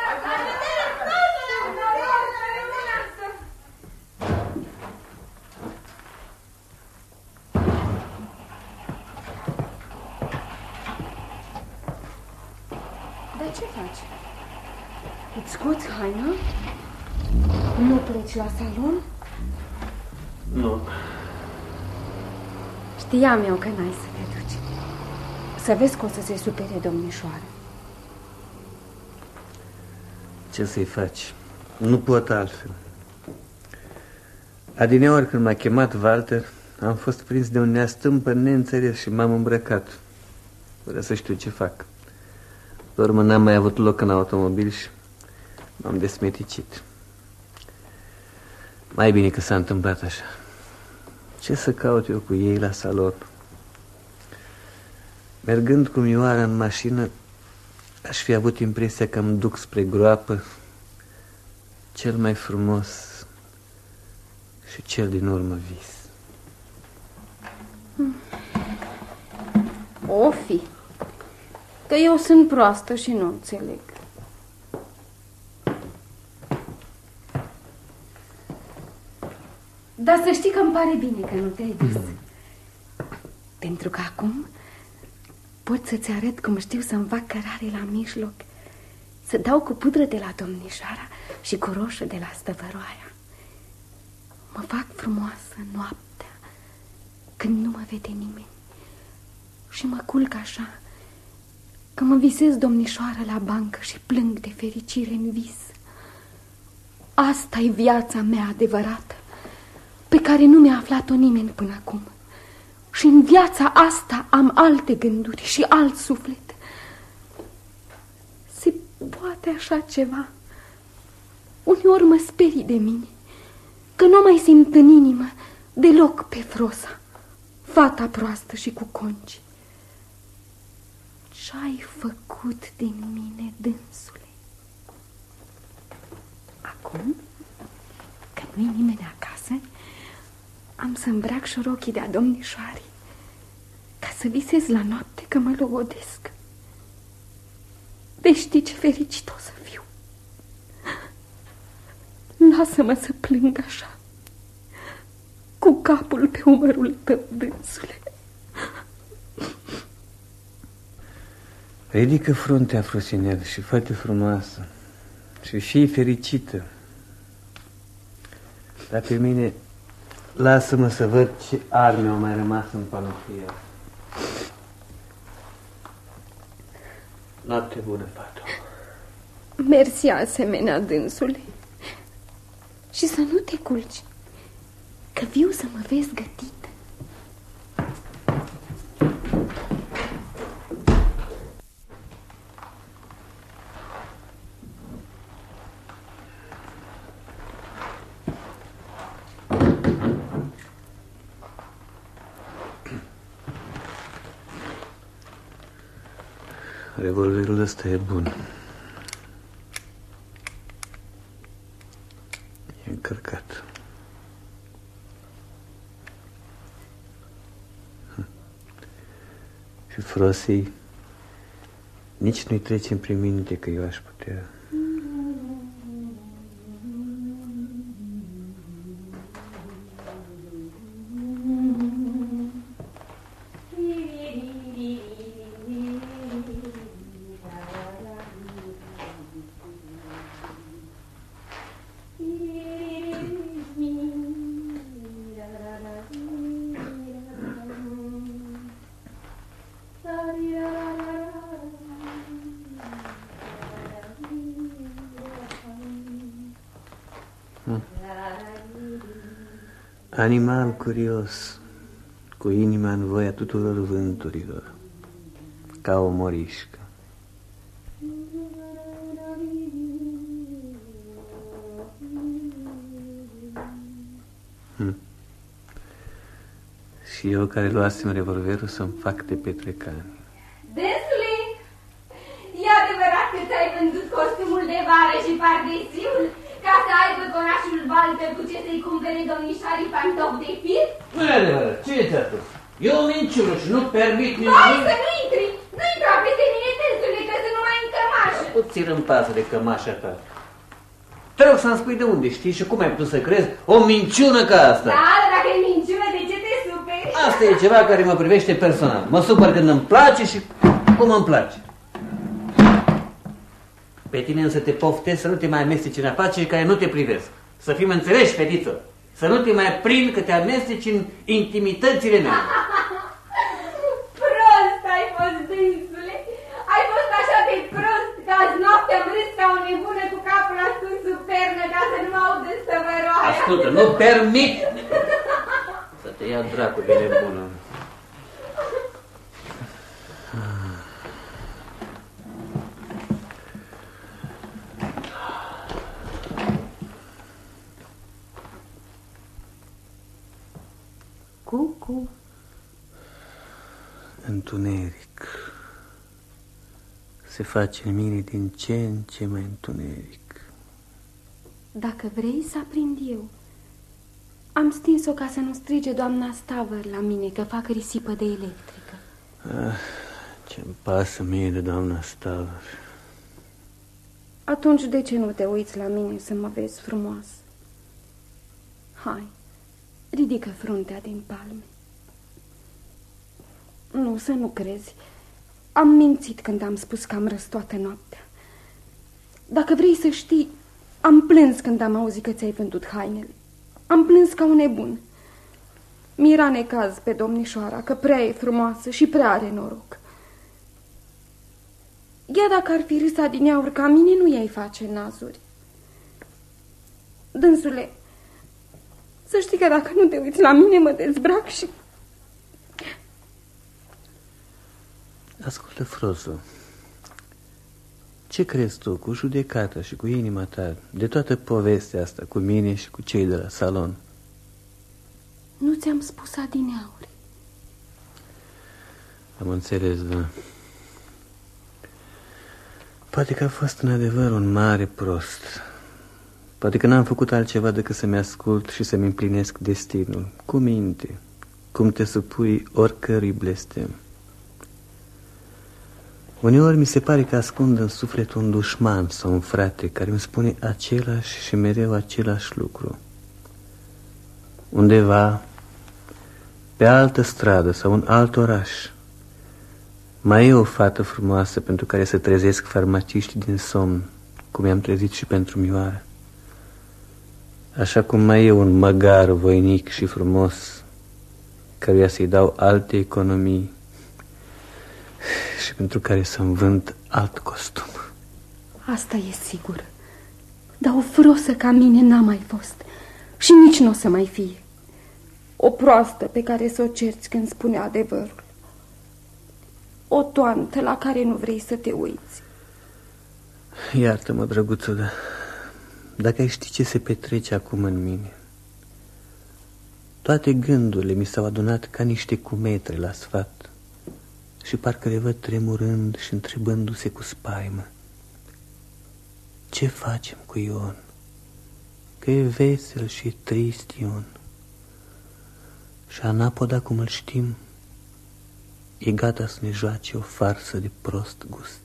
Dar ce faci? Îți scoți haina? Nu pleci la salon? Nu. Știam eu că n-ai să te duci. Să vezi că o să se supere domnișoară. Ce să-i faci? Nu pot altfel. Adineori când m-a chemat Walter, am fost prins de un neastâmpă neînțeles și m-am îmbrăcat. Vreau să știu ce fac. Pe urmă n-am mai avut loc în automobil și m-am desmeticit. Mai bine că s-a întâmplat așa. Ce să caut eu cu ei la salon? Mergând cu Mioara în mașină, aș fi avut impresia că îmi duc spre groapă cel mai frumos și cel din urmă vis. O fi. Că eu sunt proastă și nu înțeleg. Dar să știi că îmi pare bine că nu te-ai dus. Pentru că acum pot să-ți arăt cum știu să-mi fac cărare la mijloc, să dau cu pudră de la domnișoara și cu roșă de la stăvăroaia. Mă fac frumoasă noaptea, când nu mă vede nimeni. Și mă culc așa, că mă visez domnișoară la bancă și plâng de fericire în vis. Asta-i viața mea adevărată, pe care nu mi-a aflat-o nimeni până acum. Și în viața asta am alte gânduri și alt suflet. Se poate așa ceva? Uneori mă sperii de mine, că nu mai simt în inimă deloc pe Frosa, fata proastă și cu conci. Ce-ai făcut din mine, dânsule? Acum, că nu-i nimeni acasă, am să îmbrac șorochii de-a domnișoarei, ca să visez la noapte că mă logodesc. Vei ști ce fericit o să fiu. Lasă-mă să plâng așa, cu capul pe umărul tău, dânsule. Ridică fruntea, Frosinel, și fă-te frumoasă și fii fericită. Dar pe mine, lasă-mă să văd ce arme au mai rămas în panofie. Noapte bună, fată. Mersi asemenea, dânsule. Și să nu te culci, că viu să mă vezi gătit. Revolverul ăsta e bun. E încărcat. Și Frosei nici nu-i trece prin minte că eu aș putea. Animal curios, cu inima în voia tuturor vânturilor, ca o morișcă. Și eu care luasem revolverul să-mi fac de petrecani. Densule, e adevărat că ți-ai vândut costumul de vară și pardesiul ca să aibă conașul Walter cu ce să-i cumpere domnișoarii pantofi de fir? Nu e adevărat, ce ți-a spus? E o minciună și nu permit nimic. Hai să nu intri! Nu intra peste mine, Densule, că să nu mai în cămașă. Puțin îmi pasă de cămașa ta. Te rog să-mi spui de unde știi și cum ai putut să crezi o minciună ca asta. Da, dacă e minciună, de ce te superi? Asta e ceva care mă privește personal. Mă supăr când îmi place și cum îmi place. Pe tine însă te poftesc să nu te mai amesteci în afaceri care nu te privesc. Să fim înțeleși, fetiță. Să nu te mai prind că te amesteci în intimitățile mele. Prost ai fost, Dânsule. Ai fost așa de prost că azi noaptea am râs ca o nebună cu capul ascuns sub pernă ca să nu mă audă stăvăroarea. Ascultă, nu permit să te ia dracu de nebună. Cucu. Întuneric. Se face în mine din ce în ce mai întuneric. Dacă vrei să aprind eu. Am stins-o ca să nu strige doamna Stavăr la mine că fac risipă de electrică. Ce-mi pasă mie de doamna Stavăr. Atunci de ce nu te uiți la mine să mă vezi frumoasă? Hai, ridică fruntea din palme. Nu, să nu crezi. Am mințit când am spus că am răs toată noaptea. Dacă vrei să știi, am plâns când am auzit că ți-ai vândut hainele. Am plâns ca un nebun. Mi-era necaz pe domnișoara că prea e frumoasă și prea are noroc. Ea dacă ar fi râs adineauri ca mine, nu i-ai face nazuri. Dânsule, să știi că dacă nu te uiți la mine, mă dezbrac și... Ascultă, Frozo, ce crezi tu cu judecata și cu inima ta de toată povestea asta cu mine și cu cei de la salon? Nu ți-am spus adineauri. Am înțeles, da. Poate că a fost în adevăr un mare prost. Poate că n-am făcut altceva decât să-mi ascult și să-mi împlinesc destinul cu minte, cum te supui oricărui blestem. Uneori mi se pare că ascund în suflet un dușman sau un frate care îmi spune același și mereu același lucru. Undeva, pe altă stradă sau în alt oraș, mai e o fată frumoasă pentru care să trezesc farmaciștii din somn, cum i-am trezit și pentru Mioara. Așa cum mai e un măgar voinic și frumos, căruia să-i dau alte economii și pentru care să-mi vând alt costum. Asta e sigur. Dar o frosă ca mine n-a mai fost și nici nu o să mai fie. O proastă pe care să o cerți când spune adevărul. O toantă la care nu vrei să te uiți. Iartă-mă, drăguță, dar dacă ai ști ce se petrece acum în mine. Toate gândurile mi s-au adunat ca niște cumetre la sfat și parcă le văd tremurând și întrebându-se cu spaimă. Ce facem cu Ion? Că e vesel și e trist Ion. Și Anapoda, cum îl știm, e gata să ne joace o farsă de prost gust.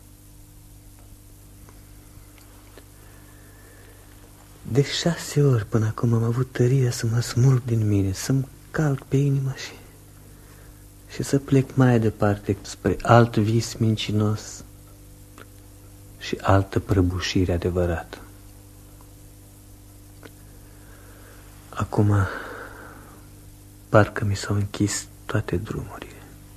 De 6 ori până acum am avut tăria să mă smulg din mine, să-mi calc pe inimă și să plec mai departe spre alt vis mincinos și altă prăbușire adevărată. Acum parcă mi s-au închis toate drumurile.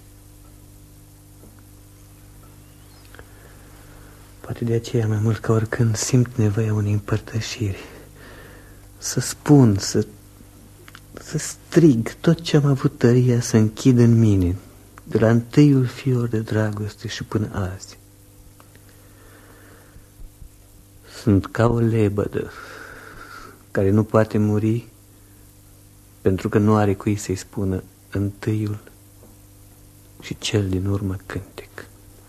Poate de aceea mai mult ca oricând simt nevoia unei împărtășiri. Să spun, să strig tot ce am avut tăria să închid în mine, de la întâiul fior de dragoste și până azi. Sunt ca o lebădă care nu poate muri pentru că nu are cui să-i spună întâiul și cel din urmă cântec.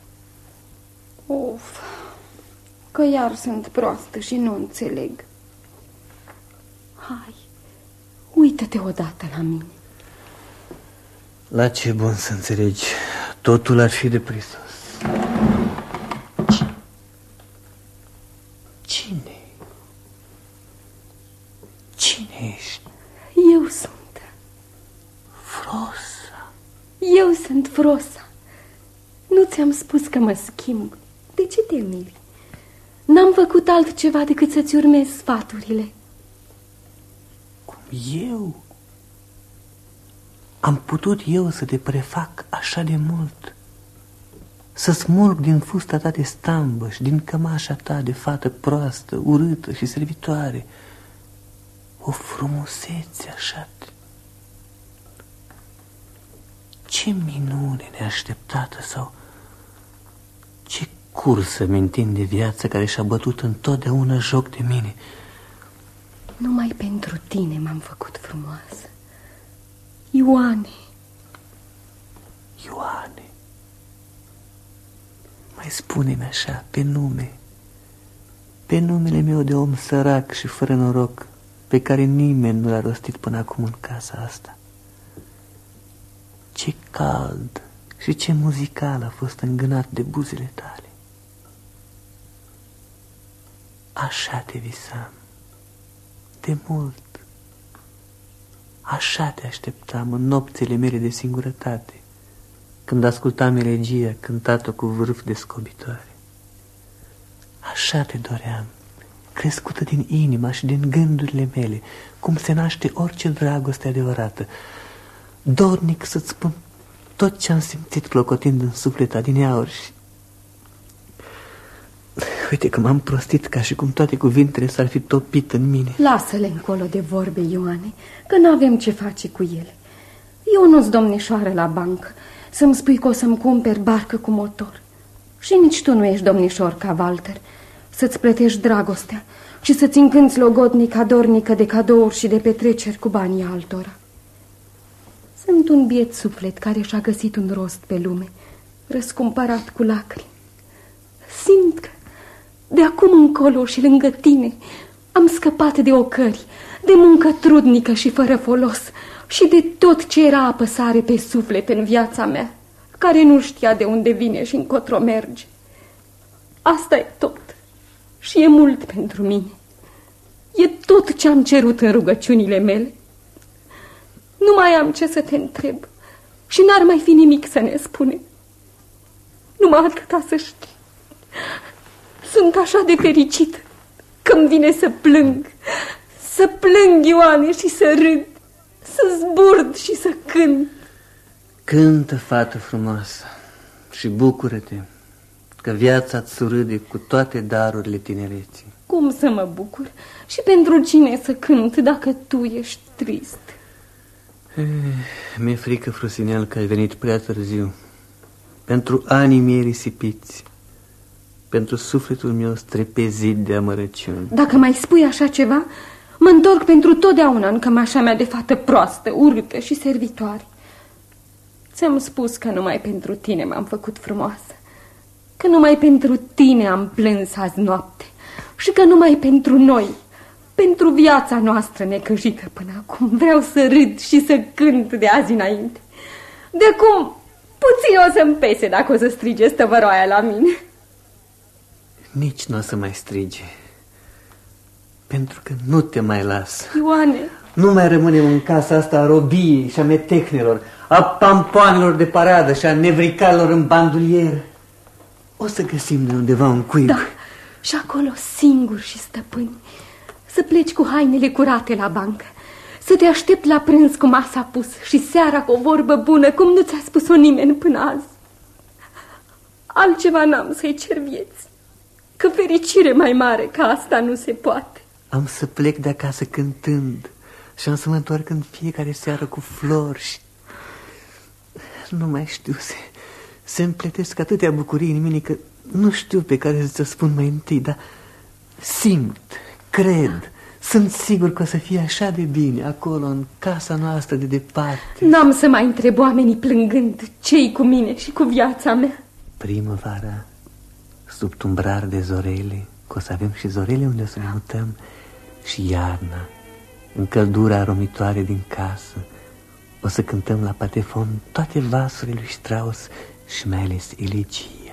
Of, că iar sunt proastă și nu înțeleg. Hai, uită-te odată la mine. La ce bun să înțelegi, totul ar fi de prisos. Cine? Cine ești? Eu sunt Frosa. Eu sunt Frosa. Nu ți-am spus că mă schimb. De ce te miri? N-am făcut altceva decât să-ți urmez sfaturile. Cum eu? Am putut eu să te prefac așa de mult? Să smulg din fusta ta de stambă și din cămașa ta de fată proastă, urâtă și servitoare o frumusețe așa de... Ce minune neașteptată sau ce cursă mintind de viață care și-a bătut întotdeauna joc de mine. Numai pentru tine m-am făcut frumoasă. Ioane. Ioane, mai spune-mi așa, pe nume, pe numele meu de om sărac și fără noroc, pe care nimeni nu l-a rostit până acum în casa asta. Ce cald și ce muzical a fost îngânat de buzele tale. Așa te visam, de mult. Așa te așteptam în nopțile mele de singurătate, când ascultam elegia cântată cu vârf de scobitoare. Așa te doream, crescută din inima și din gândurile mele, cum se naște orice dragoste adevărată, dornic să-ți spun tot ce-am simțit clocotind în suflet adineauri și... Uite că m-am prostit ca și cum toate cuvintele s-ar fi topit în mine. Lasă-le încolo de vorbe, Ioane, că n-avem ce face cu ele. Eu nu-s domnișoară la bancă să-mi spui că o să-mi cumperi barcă cu motor. Și nici tu nu ești domnișor ca Walter, să-ți plătești dragostea și să-ți încânți logodnica dornică de cadouri și de petreceri cu banii altora. Sunt un biet suflet care și-a găsit un rost pe lume, răscumpărat cu lacrimi. Simt că de acum încolo și lângă tine am scăpat de ocări, de muncă trudnică și fără folos și de tot ce era apăsare pe suflet în viața mea, care nu știa de unde vine și încotro merge. Asta e tot și e mult pentru mine. E tot ce am cerut în rugăciunile mele. Nu mai am ce să te întreb și n-ar mai fi nimic să ne spunem. Numai atâta să știi. Sunt așa de fericit că-mi vine să plâng. Să plâng, Ioane, și să râd, să zburd și să cânt. Cântă, fată frumoasă, și bucură-te că viața-ți surâde cu toate darurile tinereții. Cum să mă bucur? Și pentru cine să cânt dacă tu ești trist? Mi-e frică, Frosinel, că ai venit prea târziu. Pentru anii mei risipiți, pentru sufletul meu strepezit de amărăciuni. Dacă mai spui așa ceva, mă întorc pentru totdeauna în cămașa mea de fată proastă, urâtă și servitoare. Ți-am spus că numai pentru tine m-am făcut frumoasă, că numai pentru tine am plâns azi noapte și că numai pentru noi, pentru viața noastră necăjită până acum, vreau să râd și să cânt de azi înainte. De acum puțin o să-mi pese dacă o să strige stăvăroaia la mine. Nici nu o să mai strige, pentru că nu te mai las. Ioane, nu mai rămânem în casa asta a robiei și a metecnelor, a pampoanelor de paradă și a nevricalelor în bandulier. O să găsim de undeva un cuib. Da, și acolo singuri și stăpâni, să pleci cu hainele curate la bancă, să te aștept la prânz cu masa pus și seara cu o vorbă bună, cum nu ți-a spus-o nimeni până azi. Altceva n-am să-i cer vieți, că fericire mai mare ca asta nu se poate. Am să plec de acasă cântând Și am să mă întorc în fiecare seară cu flori și... Nu mai știu, se împletesc atâtea bucurii în mine că nu știu pe care să spun mai întâi, dar simt, cred, sunt sigur că o să fie așa de bine acolo, în casa noastră de departe. N-am să mai întreb oamenii plângând ce-i cu mine și cu viața mea. Primăvara, sub tumbrar de zorele, că o să avem și zorele unde o să ne mutăm, și iarna, în căldura aromitoare din casă, o să cântăm la patefon toate vasurile lui Strauss și mai ales elegia.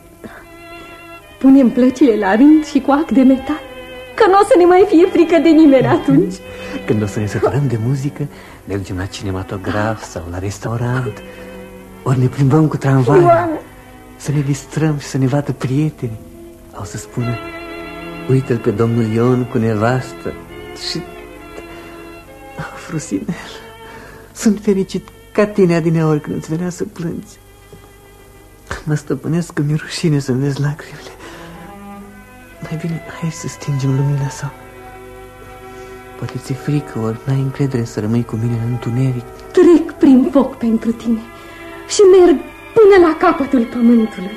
Punem plăcile la rând și cu ac de metal, că nu o să ne mai fie frică de nimeni atunci. Când o să ne săturăm de muzică, mergem la cinematograf sau la restaurant, ori ne plimbăm cu tramvai, să ne distrăm și să ne vadă prietenii. Au să spună: uite-l pe domnul Ion cu nevastă. Și... Frusinel, sunt fericit ca tine adineori când îți venea să plângi. Mă stăpânesc că mi-e rușine să-mi vezi lacrimile. Mai bine, hai să stingem lumina sau... Poate ți-e frică, ori n-ai încredere să rămâi cu mine în întuneric. Trec prin foc pentru tine și merg până la capătul pământului.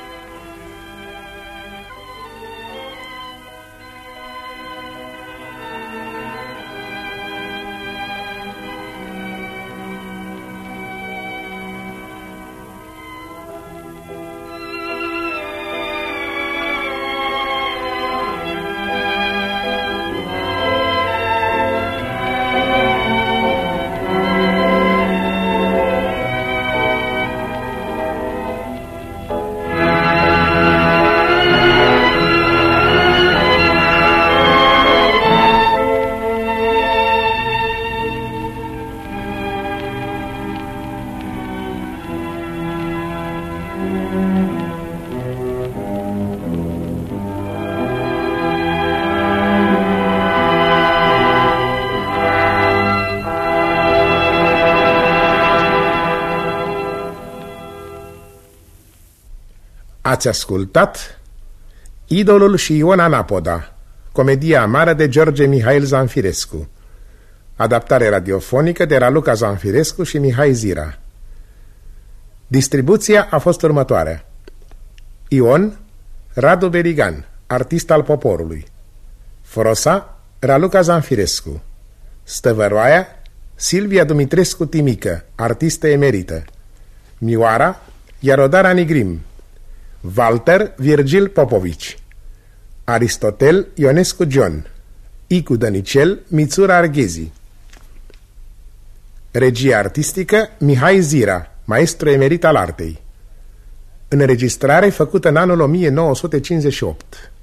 Ați ascultat Idolul și Ion Anapoda, comedia amară de George Mihail Zanfirescu, adaptare radiofonică de Raluca Zanfirescu și Mihai Zira. Distribuția a fost următoarea: Ion, Radu Berigan, artist al poporului; Frosa, Raluca Zanfirescu; Stăvăroaia, Silvia Dumitrescu Timică, artistă emerită; Mioara, Iarodara Nigrim; Walter, Virgil Popovici; Aristotel, Ionescu John; Icu Dănicel, Mițura Arghezi. Regia artistică, Mihai Zira, maestru emerit al artei. Înregistrare făcută în anul 1958.